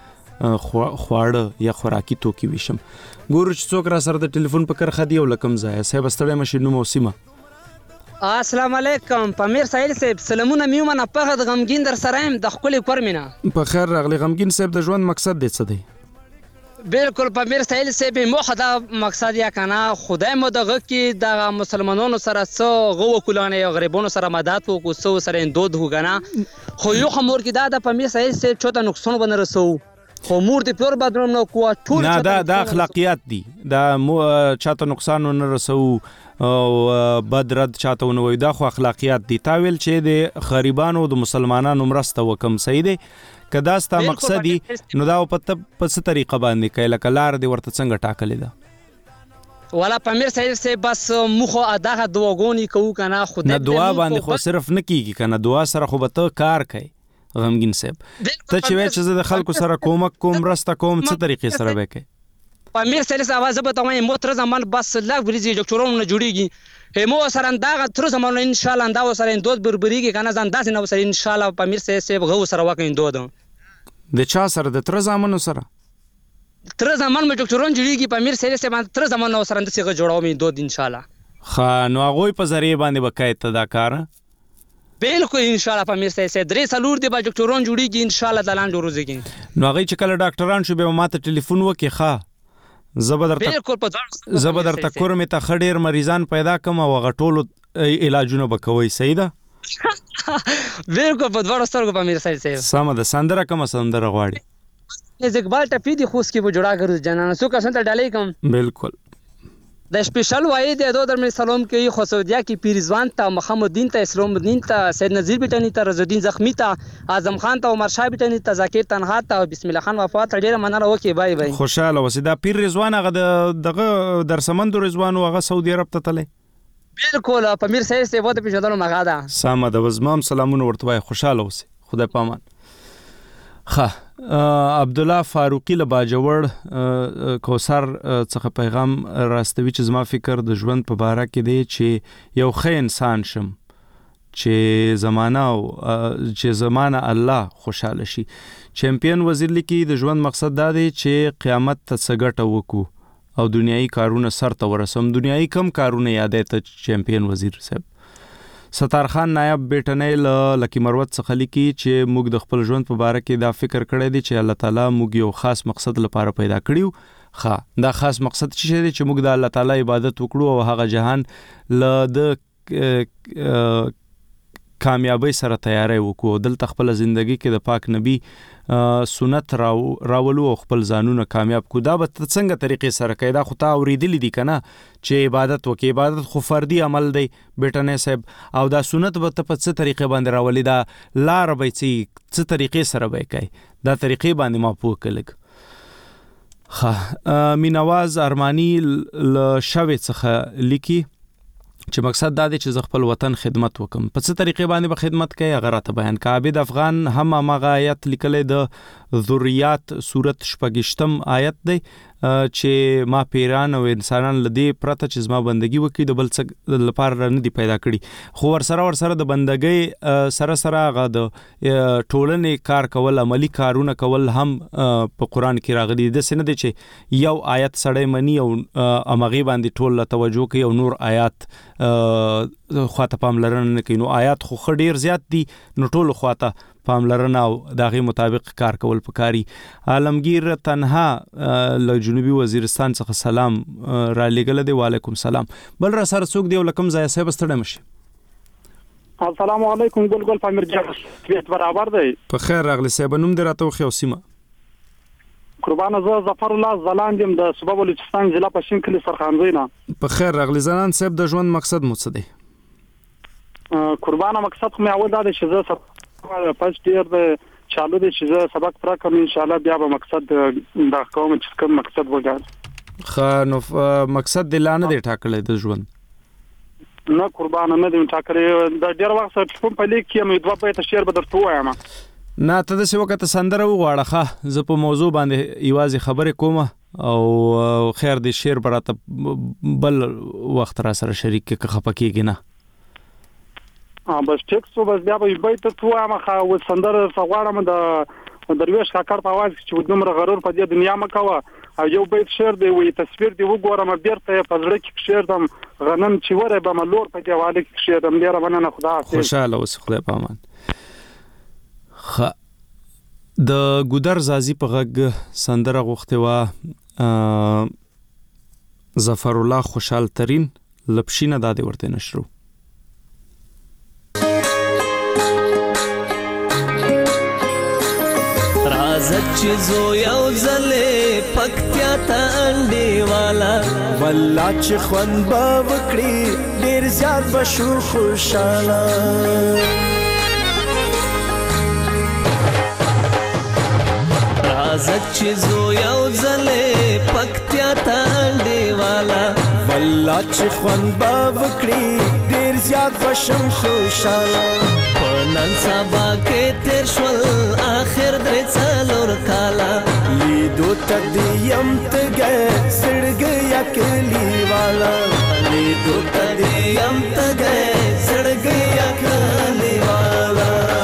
خواړه یا خوراکي توکي ویشم. ګورو چې څوک را سره د ټلیفون په کرخه دی او له کوم ځایه. صاحب ستړی مه شئ، نوم او سیمه. السلام علیکم پامیر سایل صاحب، سلامونه مې ومنه. پخه د غمګین در سره یم د ښکلې کور مې نه. په خیر راغلی غمګین صاحب. د ژوند مقصد دی څه دی؟ بالکل پامیر سایل صاحب موخه دا مقصد یا کنه خدای مو دغه کې د مسلمانانو سره څه غو کولانه یا غریبانو سره مدد وکړو، څه سره اندود وګنه. خو یو خمور کې دا د پامیر سایل صاحب چوته نقصان ونه رسو، خو مور دې پلور بدرم نو کو ټول نه. دا اخلاقیات دي، دا چاته نقصان ونه رسو او بد رد چاته ونه وي، دا خو اخلاقیات دي. تا ویل چې د غریبانو د مسلمانانو مرسته وکم، صحیح دی؟ که دا ستا مقصدي نو دا په څه طریقه باندې کوي؟ لکه لار دې ورته څنګه ټاکلې ده؟ والا پامیر صاحب بس مخو دغه دعاګونې کوو که نه خدای نه دعا باندې خو صرف نه کېږي که نه، دعا سره خو به ته کار کوي. غمګین صاحب ته چې وایې چې زه د خلکو سره کومک کوم مرسته کوم، څه طریقې سره به کوي؟ پامیر صاحب زه به ته وایم مو تر زمان بس لږ ورځې ډاکټرانو نه جوړېږي، مو سره دغه تر زمان انشاءالله دا سره اندود بربریږي که نه ځان داسې نه سره انشاءالله پامیر صاحب غو سره وکړي اندود. د چا سره؟ د تر زامنو سره؟ تر زمان مې ډاکټران جوړېږي پامیر صاحب تر زمان نو سره داسې جوړوم اندود انشاءالله. ښه نو هغوی په ذریعې باندې به کوې ته دا کار؟ بالکل انشاءالله پامیر صاحب 3 دی به ډاکټران جوړېږي انشاءالله د لاندې ورځې کې. نو هغوی چې کله ډاکټران شو بیا به ما ته ټلیفون وکړي. ښه زه به درته کور مې ته ښه ډېر مریضان پیدا کړم او هغه ټولو علاجونه به کوئ، صحیح ده؟ بالکل په دواړو سترګو پامیر صاحب. سمه ده. سندره کومه سندره غواړي؟ اقبال ټپي دی خوست کې به جوړا کړو جانانه څوک اسن ته ډالۍ کوم. بالکل د سپیشل وای د دو در سلام کې خو سعودیا کې پیرزوان ته محمد الدین ته اسلام الدین ته سید نذیر بیٹانی ته رضا الدین زخمی ته اعظم خان ته عمر شاه بیٹانی ته ذکر تنها ته بسم الله خان وفات ډیره مننه وکي بای بای خوشاله اوسې دا پیر رضوان هغه دغه در سمندو رضوان هغه سعودي عرب ته تله بالکل پمیر سید سے وته پیژندل مغا ده سامه د وزمام سلامونه ورته وای خوشاله اوسې خدای پامان عبد الله فاروقی له باجوړ کوثر څخه پیغام راستوي چې زما فکر د ژوند په باره کې دی چې یو ښه انسان شم چې زمانه الله خوشاله شي. چمپیون وزیر لیکي د ژوند مقصد دا دی چې قیامت ته څه ګټه وکړو او دنیایي کارونه سر ته ورسوم. دنیایي کم کارونه یادې ته چمپیون وزیر صاحب. ستار خان نایب بیٹنی لکی مروت څخه لیکي چې موږ د خپل ژوند په باره کې دا فکر کړی دی چې الله تعالی موږ یو خاص مقصد لپاره پیدا کړیو. دا خاص مقصد چې دی چې موږ د الله تعالی عبادت وکړو او هغه جهان له د کامیابی سره تیاری وکړو. دلته خپل ژوندۍ کې د پاک نبی سنت راولو او خپل ځانونه کامیاب کو. دا به څنګه طریقې سره کوي؟ دا خو تا اوریدلی دي کنه چې عبادت وکي. عبادت خو فردي عمل دی بیٹنی صاحب او دا سنت به ته په څه طریقې باندې راولي؟ دا لار به څه طریقې سره به کوي؟ دا طریقې باندې ما پوه کړل. مینواز ارمانی ل شوي څخه لیکي چې مقصد دا دی چې زه خپل وطن خدمت وکم. په څه طریقې باندې به خدمت کوي هغه راته بیان کړه. عابد افغان هم هغه آیت لیکلی د ذریات سورت 8 آیت دی چې ما پیران او انسانان لدی پرته چې زما بندگی وکړي د بل څه لپاره نه دی پیدا کړي. خو ورسره د بندګۍ سره هغه د ټولنې کار کول، عملی کارونه کول هم په قرآن کې راغلي. داسې نه دی چې یو آیت سړی مني او همغې باندې ټول له توجه کوي او نور آیات خواته پاملرنه نه کوي. نو آیات خو ښه ډېر زیات دي، نو ټولو خواته پاملرنه او د هغې مطابق کار کول پکاري. عالمگیر تنها له جنوبي وزیرستان څخه سلام را لېږلی دی. وعلیکم سلام. بل را سره څوک دی او له کوم ځایه صاحب ستړی مشي؟ السلام علیکم ګل پامیر جان طبیعت برابر دی؟ په خیر راغلی صاحب. نوم دې راته وښیه او سیمه؟ قربانه زه ظفر الله زلاند یم د صوبه بلوچستان ضلع پښین کلي سرخانزۍ نه. په خیر راغلی زلاند صاحب. د ژوند مقصد مو څه دی؟ قربانه مقصد خو مې اول دا دی چې زه پس ډیر د چالو دی چې زه سبق پوره کوم ان شاء الله بیا به مقصد دا کوم چې کوم مقصد وګڼم. نو مقصد دې لا نه دی ټاکلی د ژوند؟ نه قربانه نه دی ټاکلی. د ډیر وخت څخه په لیک کې مې دوه بیت شعر به درته وایم. نه ته داسې وکړه سندره وغواړه. زه په موضوع باندې یوازې خبرې کوم او خیر دې شعر به راته بل وخت را سره شریک کړې که خفه کېږي نه. بس ټیک سو بس بیا به بیت ته وایم. خو سندره غواړم د درویش کاکړ په आवाज چې دومره غرور په دې دنیا ما کوه او یو بیت شعر دی وی تصویر دی وګورم بیرته په زړه کې شعر دم غنم چې وره به ملور په دې حواله کې شعر دم ډیره مننه. خدا حافظ. خوشاله اوسې. خدای پامان. د ګودر زازی په غږ سندره غوښتې وه ظفر الله خوشحال ترین لپشینه دا دې ورته نشرو. رازت چې زو یو ځلې پکتیا ته انډې والا والله چې خوند به وکړي ډېر زیات به شو خوشحاله. رازت چې زو یو ځلې پکتیا ته انډې والا والله چې خوند به وکړي ډېر زیات به شم خوشحاله. نن سبا کې تیر شول آخر درې څلور کاله لیدو ته دې یم تږی زړګی یا کلي والا لیدو ته دې یم تږی زړګی یا کلي والا.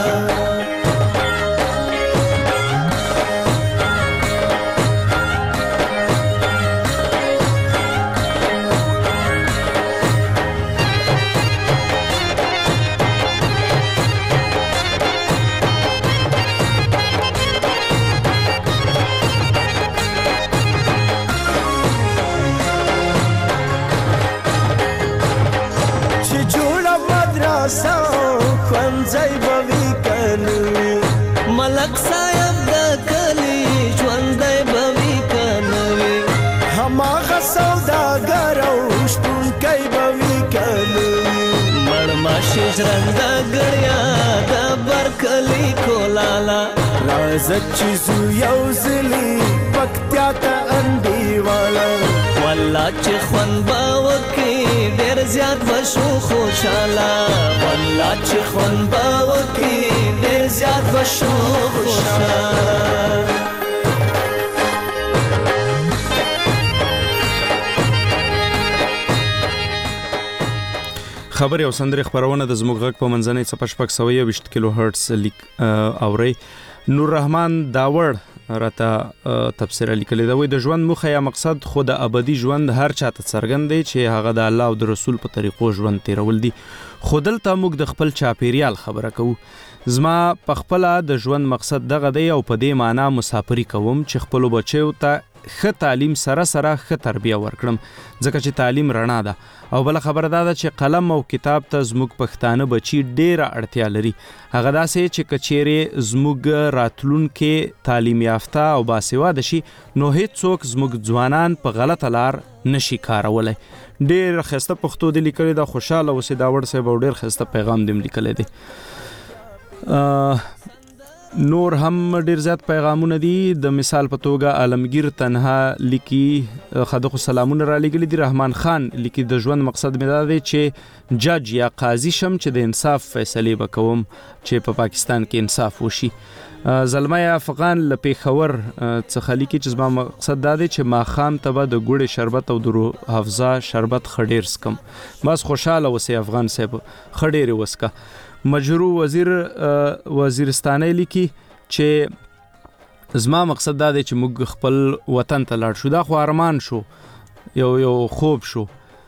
ځای به وي کنه ملک صاحب د کلي ژوندی به وي کنه هماغه سوداګر او ژرنده ګړیا د برکلي کولاله راځه چې زو یو ځلي پکتیا ته انډیواله والله چې خوند به وکړي ډېر زیات به شو خوشحاله والله چې خوند به وکړي ډېر زیات به شو خوشحاله خبر او سندري خبرونه د زموږ غږ په منځنۍ څپه 620 کیلو هرتز لیک اوري. نور رحمان داوړ راته تفسیر لیکلی دا وي د ژوند موخه یا مقصد خو د ابدي ژوند هر چاته څرګند دی چې هغه د الله او د رسول په طریقو ژوند تیرول دي. خو دلته موږ د خپل چاپیریال خبره کوو. زما په خپل د ژوند مقصد دغه دی او په دې معنی مسافری کوم چې خپل بچو ته ښه تعلیم سره ښه تربیه ورکړم ځکه چې تعلیم رڼا ده او بل خبره ده چې قلم او کتاب ته زموږ پښتانه بچي ډېره اړتیا لري. هغه داسې چې کچېرې زموږ راتلونکي تعلیم یافته او باسواده شي نو هیڅ څوک زموږ ځوانان په غلطه لار نشي کارولی. ډېر ښایسته پښتو دې لیکلی ده. خوشحاله اوسې داوړ صاحب او ډېر ښایسته پیغام دې لیکلی دی. نور هم ډیر زیات پیغامونه دي. د مثال په توګه عالمگیر تنها لیکي خدای سلامونه را لګلی دي. رحمان خان لیکي د ژوند مقصد مې دا دی چې جج یا قاضي شم چې د انصاف فیصله وکوم چې په پاکستان کې انصاف وشي. زلمه افغان ل پیښور څخه لیکي چې زما مقصد دا دی چې ما خام ته به د ګوړې شربت او د روح حافظه شربت خډیر سکم. بس خوشاله اوسې افغان صاحب خډیر وسکا. مجرو وزیرستانه لیکي چې زما مقصد دا دی چې موږ خپل وطن ته لاړ شو. دا خو ارمان شو یو خوب شو.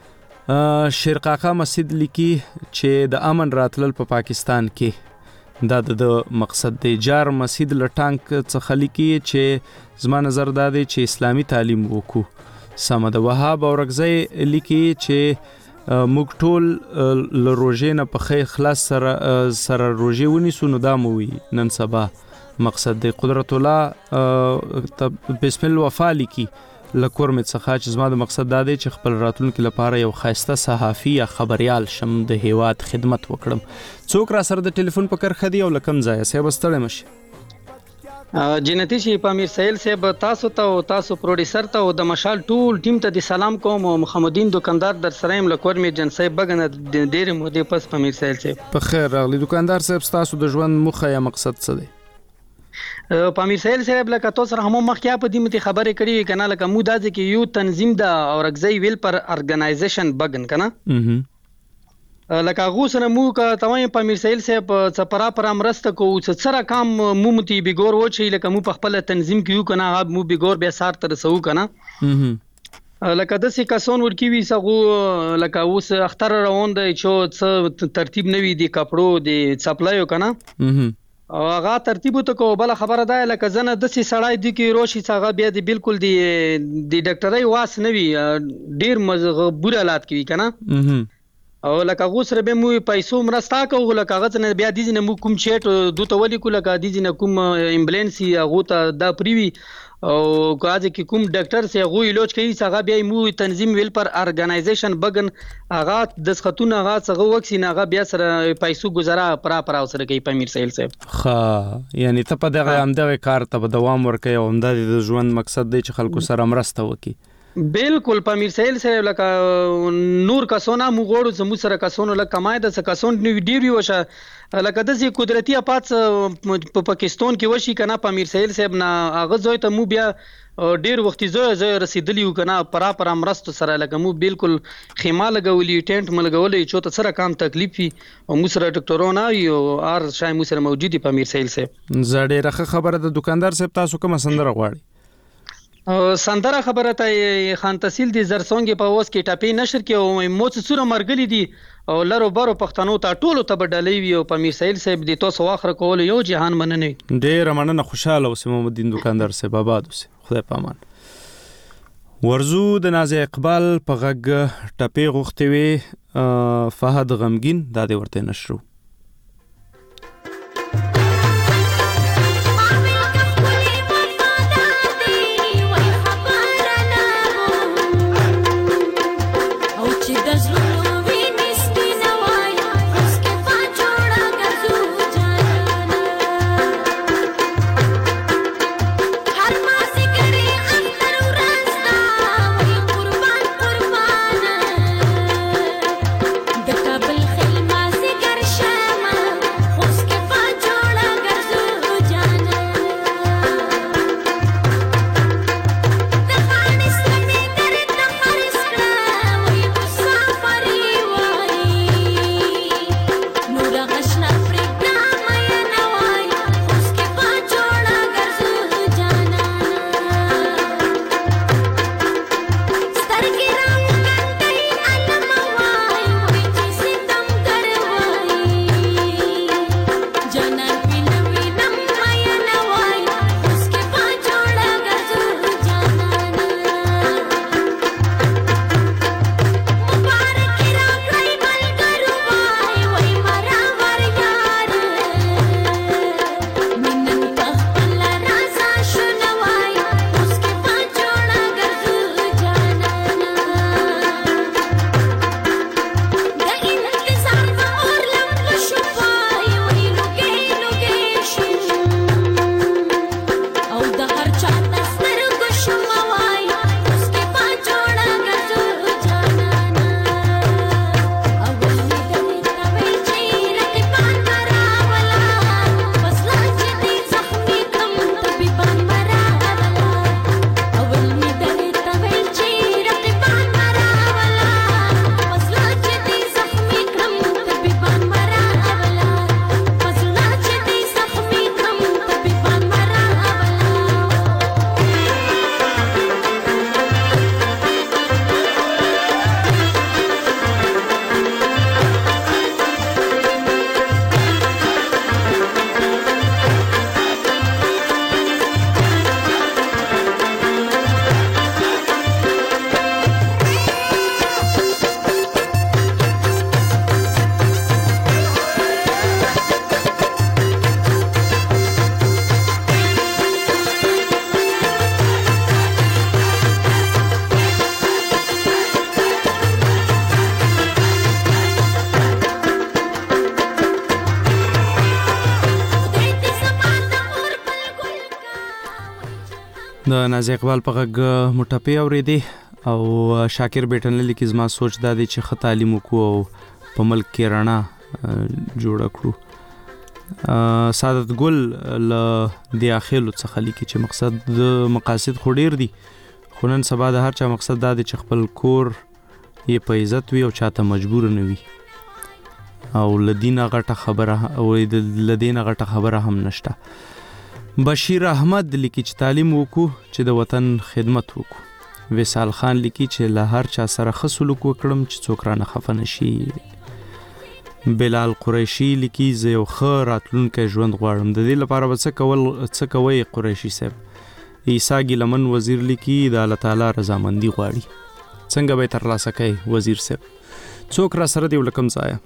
شیرقاقه مسجد لیکي چې د امن راتلل په پاکستان کې دا د مقصد دی. جار مسجد لټانک څخه لیکي چې زما نظر دا دی چې اسلامی تعلیم وکړو. سمه د وهاب اورګزی لیکي چې موږ ټول له روژې نه په خې خلاص سره روژې ونیسو نو دا مو وي نن سبا مقصد دی. قدرت الله بسم الله وفا لیکي له کورمې څخه چې زما د مقصد دا دی چې خپل راتلونکي لپاره یو ښایسته صحافي یا خبریال شم د هیواد خدمت وکړم. څوک را سره د ټلیفون په کرښه دی او له کوم ځایه صاحب ستړی مشي؟ جنتی شي پامیر سهیل صاحب تاسو ته او تاسو پروډوسر ته او د مشال ټول ټیم ته د سلام کوم. او محمدین دکاندار در سره يم لکور می جن صاحب بغنه ډېر مودې پس پامیر سهیل صاحب په خیر راغلی. دکاندار صاحب تاسو د ژوند موخه یا مقصد څه دی؟ پامیر سهیل صاحب لکه تاسو سره هم مخکې په دې متي خبرې کړې کنه لکه مو داسې کې یو تنظیم دا او رګزی ویل پر ارګنایزیشن بغن کنه لکه غو سره مو کا تمام پامیر سهیل صاحب څپرا پر امرسته کو سره کام مو متي بیګور و چې لکه مو په خپل تنظیم کې یو کنه مو بیګور به سار تر سو کنه لکه د سې کسون ورکی وی سغو لکه اوس اختر روان دی چې ترتیب نوي دی کپړو دی سپلایو کنه او هغه ترتیب ته کو بل خبره ده لکه زنه د سې سړای دی کې روشي څنګه بیا دی بالکل دی ډاکټرای واس نوي ډیر بوره حالات کوي کنه او لکه غوسره به مو پیسو مرستا کوو لکه غځ نه بیا دي نه مو کوم چیټ دوته ولي کو لکه دي نه کوم امبولانسي هغه ته دا پریوي او کاځه کې کوم ډاکټر سي هغه علاج کوي څنګه بیا مو تنظیم ویل پر ارګنایزیشن بغن هغه د خطونه هغه څنګه وکسي نه هغه بیا سره پیسو گزاره پر سره کوي پامیر سهیل صاحب. ها یعنی ته په دغه همدغه کار ته دوام ورکوي او همدغه د ژوند مقصد دی چې خلکو سره مرسته وکړي. بالکل پامیر سهیل صاحب لکه نور کسونه مو غوړو زمو سره کسونه لکه کمای د کسون ډیر وشه لکه د سي قدرتي اپات په پاکستان کې وشي کنه پامیر سهیل صاحب نه هغه زوی ته مو بیا ډیر وخت زوی رسیدلی کنه پر امرستو سره لکه مو بالکل خیمه لګولې ټینټ ملګولې چې ته سره کام تکلیف وي او مو سره ډاکټرونه یو ار شای مو سره موجودي پامیر سهیل صاحب. زړه راخه خبره د دکاندار صاحب تاسو کوم سندره غواړي؟ سندره خبره ته خان تحصیل دي زرسونګ په اوس کې ټاپي نشر کې او موڅ سره مرګلي دي او لارو بارو پښتنو ته ټولو ته بدلې وي او پامیر سهیل صاحب دي تاسو واخره کول یو جهان مننه ډېر مننه. خوشاله اوسې محمدین دکاندار صاحب آباد اوسې خدای پامان. ورزو د نازي اقبال په غږ ټاپي غوښتي وي فهد غمگین دا دې ورته نشرو. د نازي اقبال په غږ مټپې اورېدې او شاکر بیٹنل لیکي زما سوچ دا دی چې ښه تعلیم وکړو او په ملک کې رڼا جوړه کړو. سعادت ګل له داخلو څخه لیکي چې مقاصد خو ډیر دي، خو نن سبا د هر چا مقصد دا دی چې خپل کور یې په عزت وي او چاته مجبور نه وي، او لدینه غټه خبره هم نشته. بشیر احمد لیکي چې تعلیم وکړو چې د وطن خدمت وکړو. وصال خان لیکي چې له هر چا سره ښه سلوک وکړم چې څوک رانه خفه نشي. بلال قریشي لیکي زه یو ښه راتلونکی ژوند غواړم، د دې لپاره به څه کوئ قریشي صاحب. عیسی ګیلمن وزیر لیکي د الله تعالی رضامندي غواړي. څنګه به ترلاسه کوي وزیر صاحب؟ څوک را سره دی ولکم ځای؟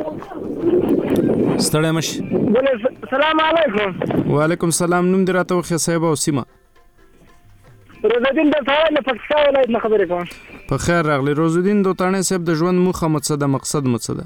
ستړی مش. السلام علیکم. وعلیکم السلام. نوم دې راته وخی صاحب او سیمه؟ روزالدین دوتاڼی له پکتیکا ولایت نه خبرې کوم. په خیر راغلی روزالدین دوتاڼی صاحب. د ژوند موخه مو څه ده، مقصد مو څه ده؟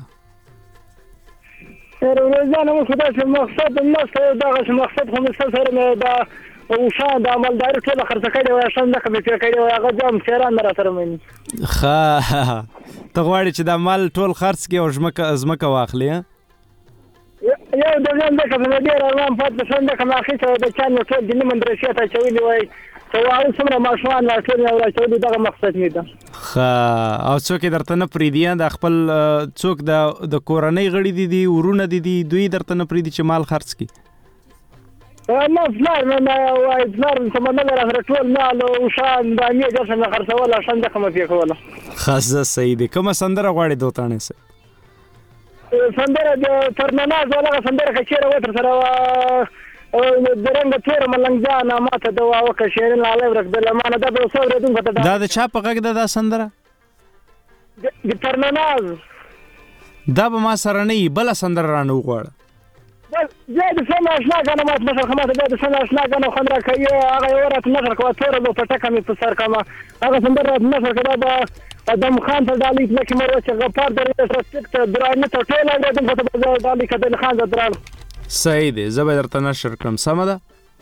روزانه مو خو داسې مقصد نشته، دغسې مقصد خو مې سره مې د اوښان د عملداري ټوله خرڅه کړې وه، شم دغه مې پرې کړې وه، هغه جام سیران مې را سره میني. ښه ته غواړې چې دا مال ټول خرڅ کړې او ځمکه واخلې؟ یو د ځان دغه مې ډېر ارمان پاتې شوم، دغه مې اخیستی وه، د چا مې ټول دیني مدرسې ته اچولي وای، هغه څومره ماشومان را ټول مې راچولي، دغه مقصد مې ده. ښه او څوک یې درته نه پرېږدي؟ د خپل څوک د کورنۍ غړي دي ورونه دي دوی درته نه پرېږدي چې مال خرڅ کړي؟ نه پلار مې وایي، پلار سمندر را سره ټول مال اوښان دانې جسه مې خرڅوله، شم دغه مې پرې کوله. ښه صحیح دی. کومه سندره غواړې دوتاڼی صاحب؟ سندره د ترنناز هغه سندره که چېرې وتر سره د رنګه تېره ملنګ جانه ماته دوا وکړه شیرین لالی ورک د لمانه، دا به یو څه اورېدونکو ته دا د چا په غږ ده دا سندره؟ د ترنناز. دا به ما سره نه وي، بله سندره رانه وغواړه. بیا د څه ناشنا ګانه ماته نشر که ماته بیا د څه ناشنا ګانه خوند را کوي، هغه یو راته نشر کوه توره به پټکه مې په سر کړمه، هغه سندره راته نشر که دا به ادم خان ته ډالۍ لکې مروه چې غفار درویش رسپیک ته دراني ته ټول اورېدونکو ته به ډالۍ که دل خان ته درانو. صحیح دی، زه به درته نشر کړم. سمه ده،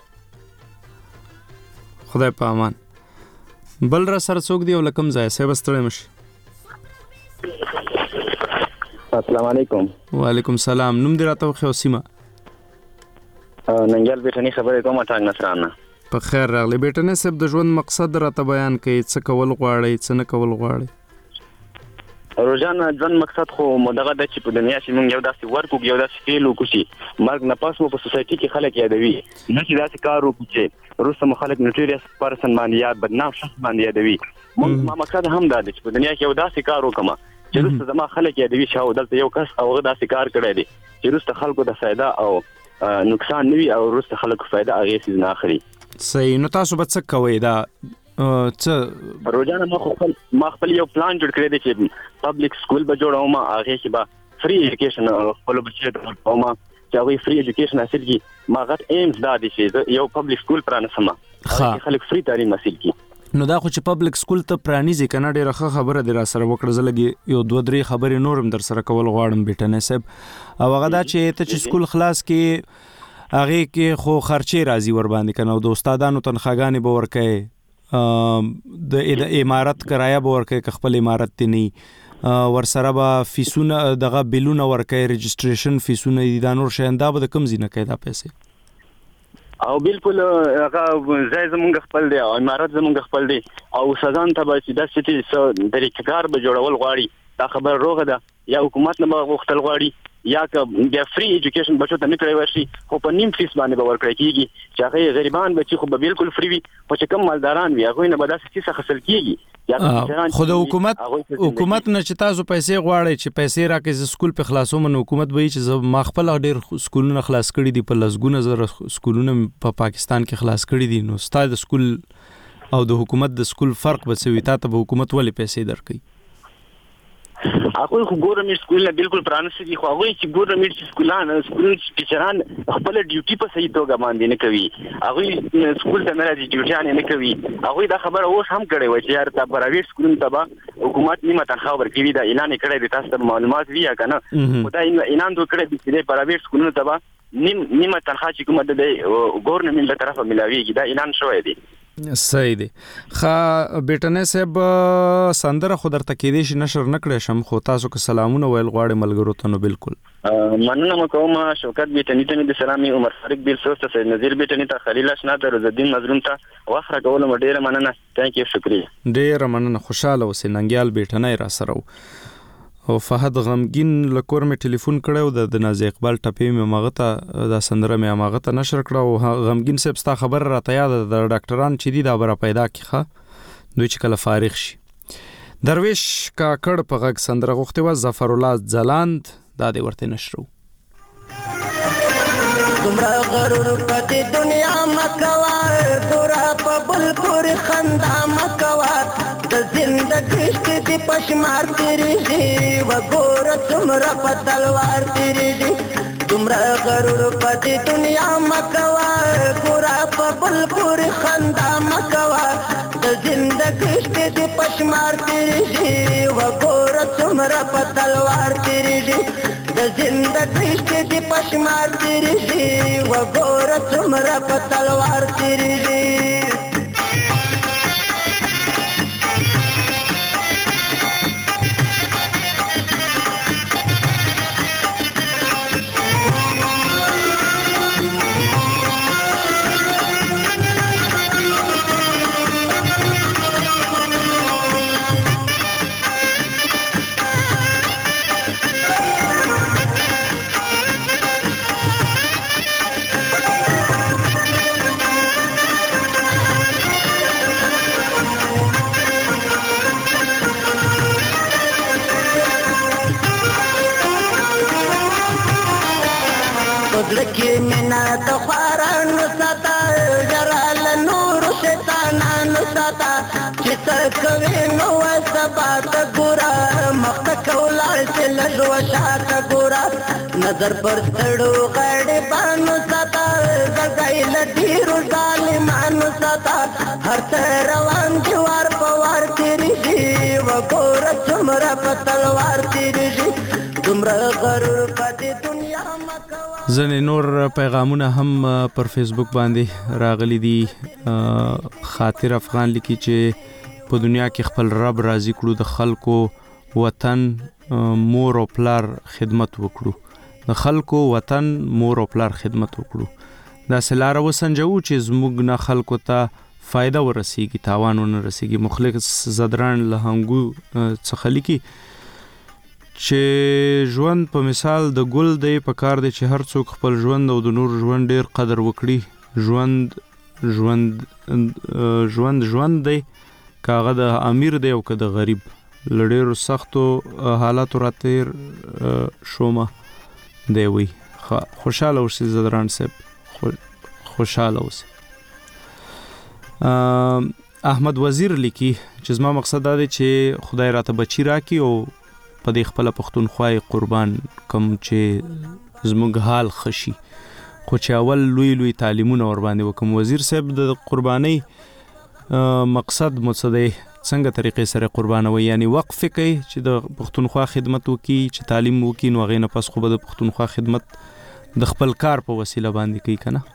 خدای په امان. بل را سره څوک دی او له کوم ځایه؟ صاحب ستړی مه شي. السلام علیکم. وعلیکم السلام. نوم دې راته وښیه او سیمه؟ ننګیال بیټني خبرې کوم، ټانګ نصرانه. په خیر راغلی. بیټني صاحب د ژوند مقصد راته بیان کړئ، څه کول غواړئ څه نه کول غواړئ؟ روزانه ژوند مقصد خو دغه ده چې په دنیا کې موږ یو داسې ورک وکړو، یو داسې فعل وکړو چې مرګ نه پس مو په سوسایټي کې خلک یادوي، نه چې داسې کار وکړو چې وروسته مو خلک نوټریس پرسن باندې یا بدنام شخص باندې یادوي. ما مقصد هم دا دی چې په دنیا کې یو داسې کار وکړم چې وروسته زما خلک یادوي چې دلته یو کس او هغه داسې کار کړی دی چې وروسته خلکو د فایده او نقصان نه وي او وروسته خلکو فایده هغې څیز نه اخلي. صحیح. نو تاسو به څه کوئ؟ دا روزانه ما خپل یو پلان جوړ کړی دی چې پبلک سکول به جوړوم، هغې کې به فری ایجوکیشن خپلو بچیو ته ورکوم چې هغوی فری ایجوکیشن حاصل کړي. ما غټ ایمز دا دی چې زه یو پبلک سکول پرانیسم، خلک فری تعلیم حاصل کړي. نو دا خو چې پبلک سکول ته پرانیزي که نه، ډېره ښه خبره دې را سره وکړه. زه لږ یو 2-3 خبرې نور هم در سره کول غواړم بیټنی صاحب، او هغه دا چې ته چې سکول خلاص کې هغې کې خو خرچې راځي ورباندې که نه، او د استادانو تنخواګانې به ورکوې، د امارت کرایه به ورکوې که خپل امارت تی نه وي، ورسره به فیسونه دغه بیلونه ورکوې، رجسټریشن فیسونه دي، دا نور شیان، دا به د کوم ځای نه کوې دا پیسې؟ او بالکل هغه ځای زمونږ خپل دی او امارت زمونږ خپل دی، او استادانو ته به چې داسې طریقه‌کار به جوړول غواړي، دا خبره روغه ده، یا حکومت نه به غوښتل غواړي یا که بیا فری ایجوکیشن بچو ته نه کړی ورشي، خو په نیم فیس باندې به ورکړی کېږي چې هغې غریبان بچي خو به بالکل فری وي، خو چې کوم مالداران وي هغوی نه به داسې څیز اخیستل کېږي. خو د حکومت نه چې تاسو پیسې غواړئ چې پیسې راکړئ زه سکول په خلاصوم، نو حکومت به وایي چې زه ما خپله ډېر سکولونه خلاص کړي دي، په لسګونه زره سکولونه په پاکستان کې خلاص کړي دي، نو ستا د سکول او د حکومت د سکول فرق به څه وي؟ تا ته به حکومت ولې پیسې درکوي؟ هغوی خو ګورنمنټ سکولونه بالکل پرانیستي دي، خو هغوی چې ګورنمنټ سکول ټیچران خپله ډیوټي په صحیح توګه باندې نه کوي، هغوی سکول ته نه راځي، ډیوټیانې نه کوي. هغوی دا خبره اوس هم کړې وه چې یار دا پرایویټ سکولونو ته به حکومت نیمه تنخوا ورکوي، دا اعلان یې کړی دی، تاسو ته معلومات وي یا که نه؟ خو دا اعلان دوی کړی دی چې د پرایویټ سکولونو ته به نیمه تنخوا چې کومه د ګورنمنټ له طرفه ملاویږي، دا اعلان شوی دی. صحیح دی. خا بیٹنه صاحب سندره خو درته کېدې شي نشر نکړې شم خو تاسو که سلامونه ویل غواړئ ملګرو ته نو بالکل مننه مکوم شوکت بیٹنی ته د سلامي عمر فاروق بیل سوسته سید نذیر بیٹنی ته خلیل اشنا ته رزالدین مظلوم ته واخره کول ډیره مننه ثانک یو شکریہ ډیره مننه خوشاله اوسې ننګیال بیٹنه را سره او فهد غمگین لکور می ټلیفون کړو د نازي اقبال ټپې می مغه د سندره می مغه ته نشر کړو غمگین صاحب ستا خبر راته یاد د ډاکټران چې دی دا بر پیدا کیخه دوی چې کله فارغ شي درویش کاکړ په غږ سندره غوښته و ظفر الله ځلاند دا دی ورته نشرو تمرا غرور پدې دنیا مکوا ګورا په بل پور خندا مکوا د زندګی ستې پښمار تیری دی و ګور تمرا په تلوار تیری دی تمرا غرور پدې دنیا مکوا ګورا په بل پور خندا مکوا د زندګی ستې پښمار تیری دی و ګور تمرا په تلوار تیری دی د زندګی ستې پښمار تیری دی و ګور تمرا په تلوار تیری دی لکه مینا د خوارانو ساته جرال نور شیطانانو ساته چې څه کوي نو سبا ته ګوره مخته کولاړ چې لږ وشاته ګوره نظر پر ستړو غړې بانو ساته زګای لډیرو ظالمانو ساته هر څه روان دي وار په وار تیریږي وګوره څومره په تلوار تیریږي دومره غرور پدې دنیا ځنې نور پیغامونه هم پر فیسبوک باندې راغلي دي خاطر افغان لیکي چې په دنیا کې خپل رب راضي کړو د خلکو وطن مور او پلار خدمت وکړو د خلکو وطن مور او پلار خدمت وکړو دا سلاره وسنجو چې زموږ نه خلکو ته فائدہ ورسیږي تاوان ونه رسیږي مخلص زدران لهنګو څخه لیکي چې ژوند په مثال د ګل دی په کار دی چې هر څوک خپل ژوند او د نور ژوند ډیر قدر وکړي ژوند دی کاغه د امیر دی او که د غریب لډیر سختو حالاتو راتیر شومه دی وی خوشاله اوسئ زدران صاحب خوشاله اوسئ احمد وزیر لیکي چې زما مقصد دا دی چې خدای راته بچی راکړي او په دې خپل پښتونخوای قربان کوم چې زموږ حال خشي خو چې اول لوی تعلیمونه ور باندې وکم وزیر صاحب د قرباني مقصد مصدې څنګه طریقې سره قربانوي یعنی وقف کوي چې د پښتونخوا خدمت وکي چې تعلیم وکي نو غینه پس خو د پښتونخوا خدمت د خپل کار په وسیله باندې کوي کنه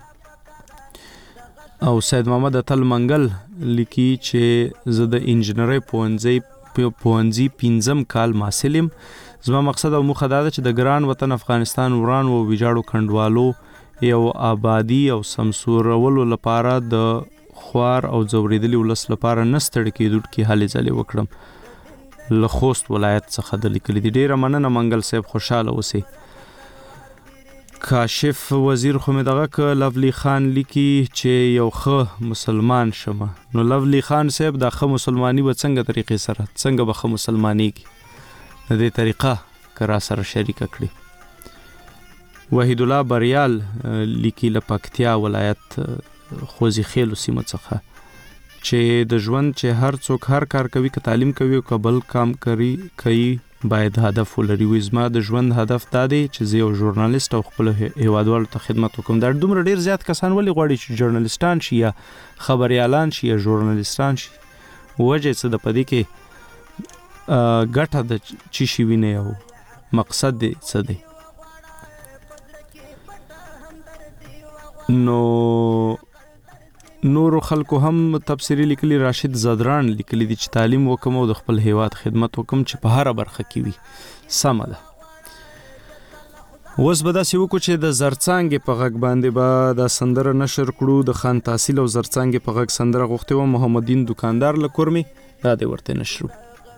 او سید محمد اتل منګل لیکي چې زه د انجنیري پوهنځي 5م کال محصلم زما مقصد او موخه دا ده چې د ګران وطن افغانستان وران او ویجاړو کندوالو یو آبادی او سمسورولو لپاره د خوار او زوریدلی ولس لپاره نستړ کېدو کې هلې ځلې وکړم له خوست ولایت څخه د لیکلي دي ډیره مننه منګل صاحب خوشاله اوسئ کاشف وزیر خو مې دغه ک لولی خان لیکي چې یو ښه مسلمان شمه نو لولی خان صاحب د ښه مسلمانی و څنګه طریقې سره څنګه به ښه مسلمانی کی د دې طریقه کرا سره شریک کړي وحید الله بریال لیکي له پکتیا ولایت خوځي خېلو سیمه څخه چې د ژوند چې هر څوک هر کار کوي که تعلیم کوي او بل کام کوي باید هدف ولري وزما د ژوند هدف دا دی چې زه یو ژورنالیست او خپل هیوادوالو ته خدمت وکم دا دومره ډیر زیات کسان ولې غواړي چې ژورنالیستان شي یا خبريالان شي یا ژورنالیستان شي وجه څه د پدې کې ګټه د چی شي ویني او مقصد دی څه دی نو نورو خلکو هم تفسیری لیکلي، راشد زدران لیکلي دي چې تعلیم وکم او د خپل هیواد خدمت وکم چې په هر برخه کې وي. سمه ده. اوس به داسې وکړو چې د زرڅانګې په غږ باندې به دا سندره نشر کړو. د خان تحصیل او زرڅانګې په غږ سندره غوښتې وه محمدین دکاندار له کورمې، دا دې ورته نشرو.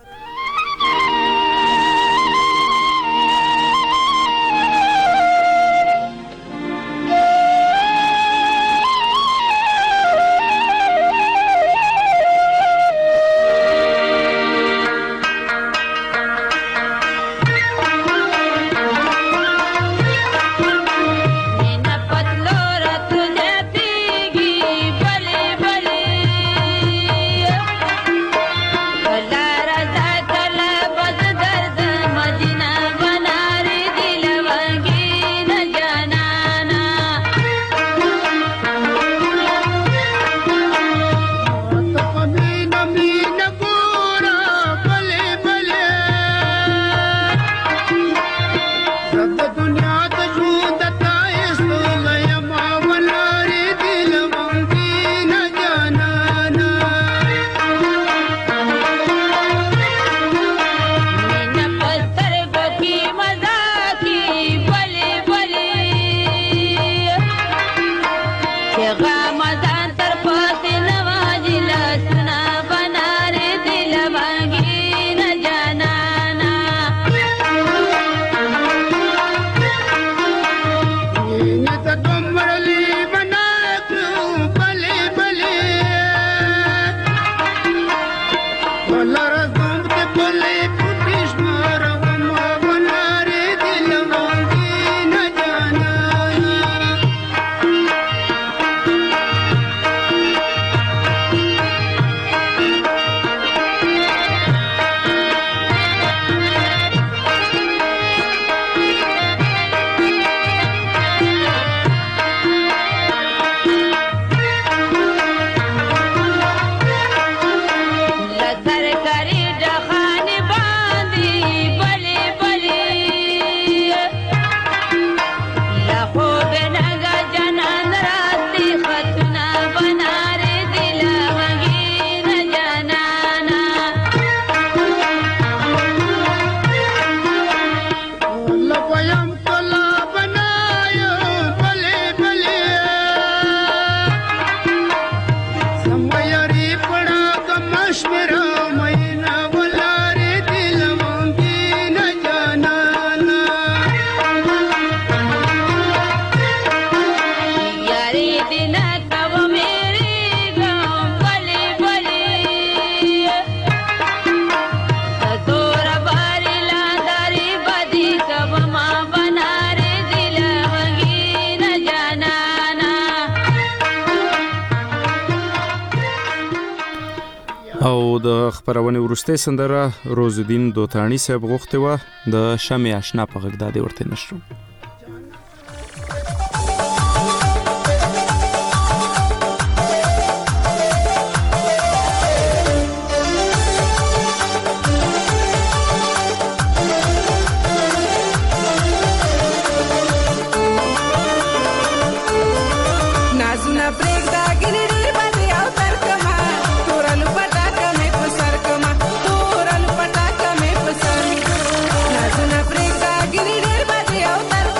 او د خبرونه ورسته سندره روزالدین دوتانی صاحب غوښته و د شمع آشنا په غږ دادې ورته نشو. Thank you.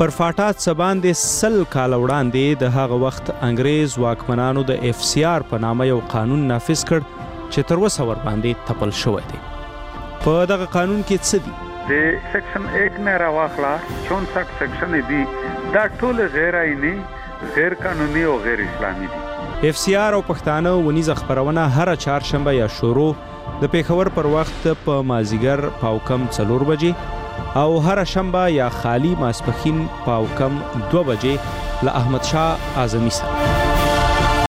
پر فاټا څه باندې 100 کاله وړاندې د هغه وخت انګریز واکمنانو د FCR په نامه یو قانون نافذ کړ چې تر اوسه ورباندې تپل شوی دی. په دغه قانون کې څه دي؟ د سیکشن 1 نه راواخلا 64 سیکشن دي دا ټول غیر آئینی، غیر قانوني او غیر اسلامي دي. FCR او پښتانه ونیزه خبرونه هر چهارشنبه یا شروع د پیښور پر وخت په مازیګر پاوکم 4 بجې او هر شنبه یا خالی ماسپخین پاوکم 2 بجې له احمد شاه اعظمي سره.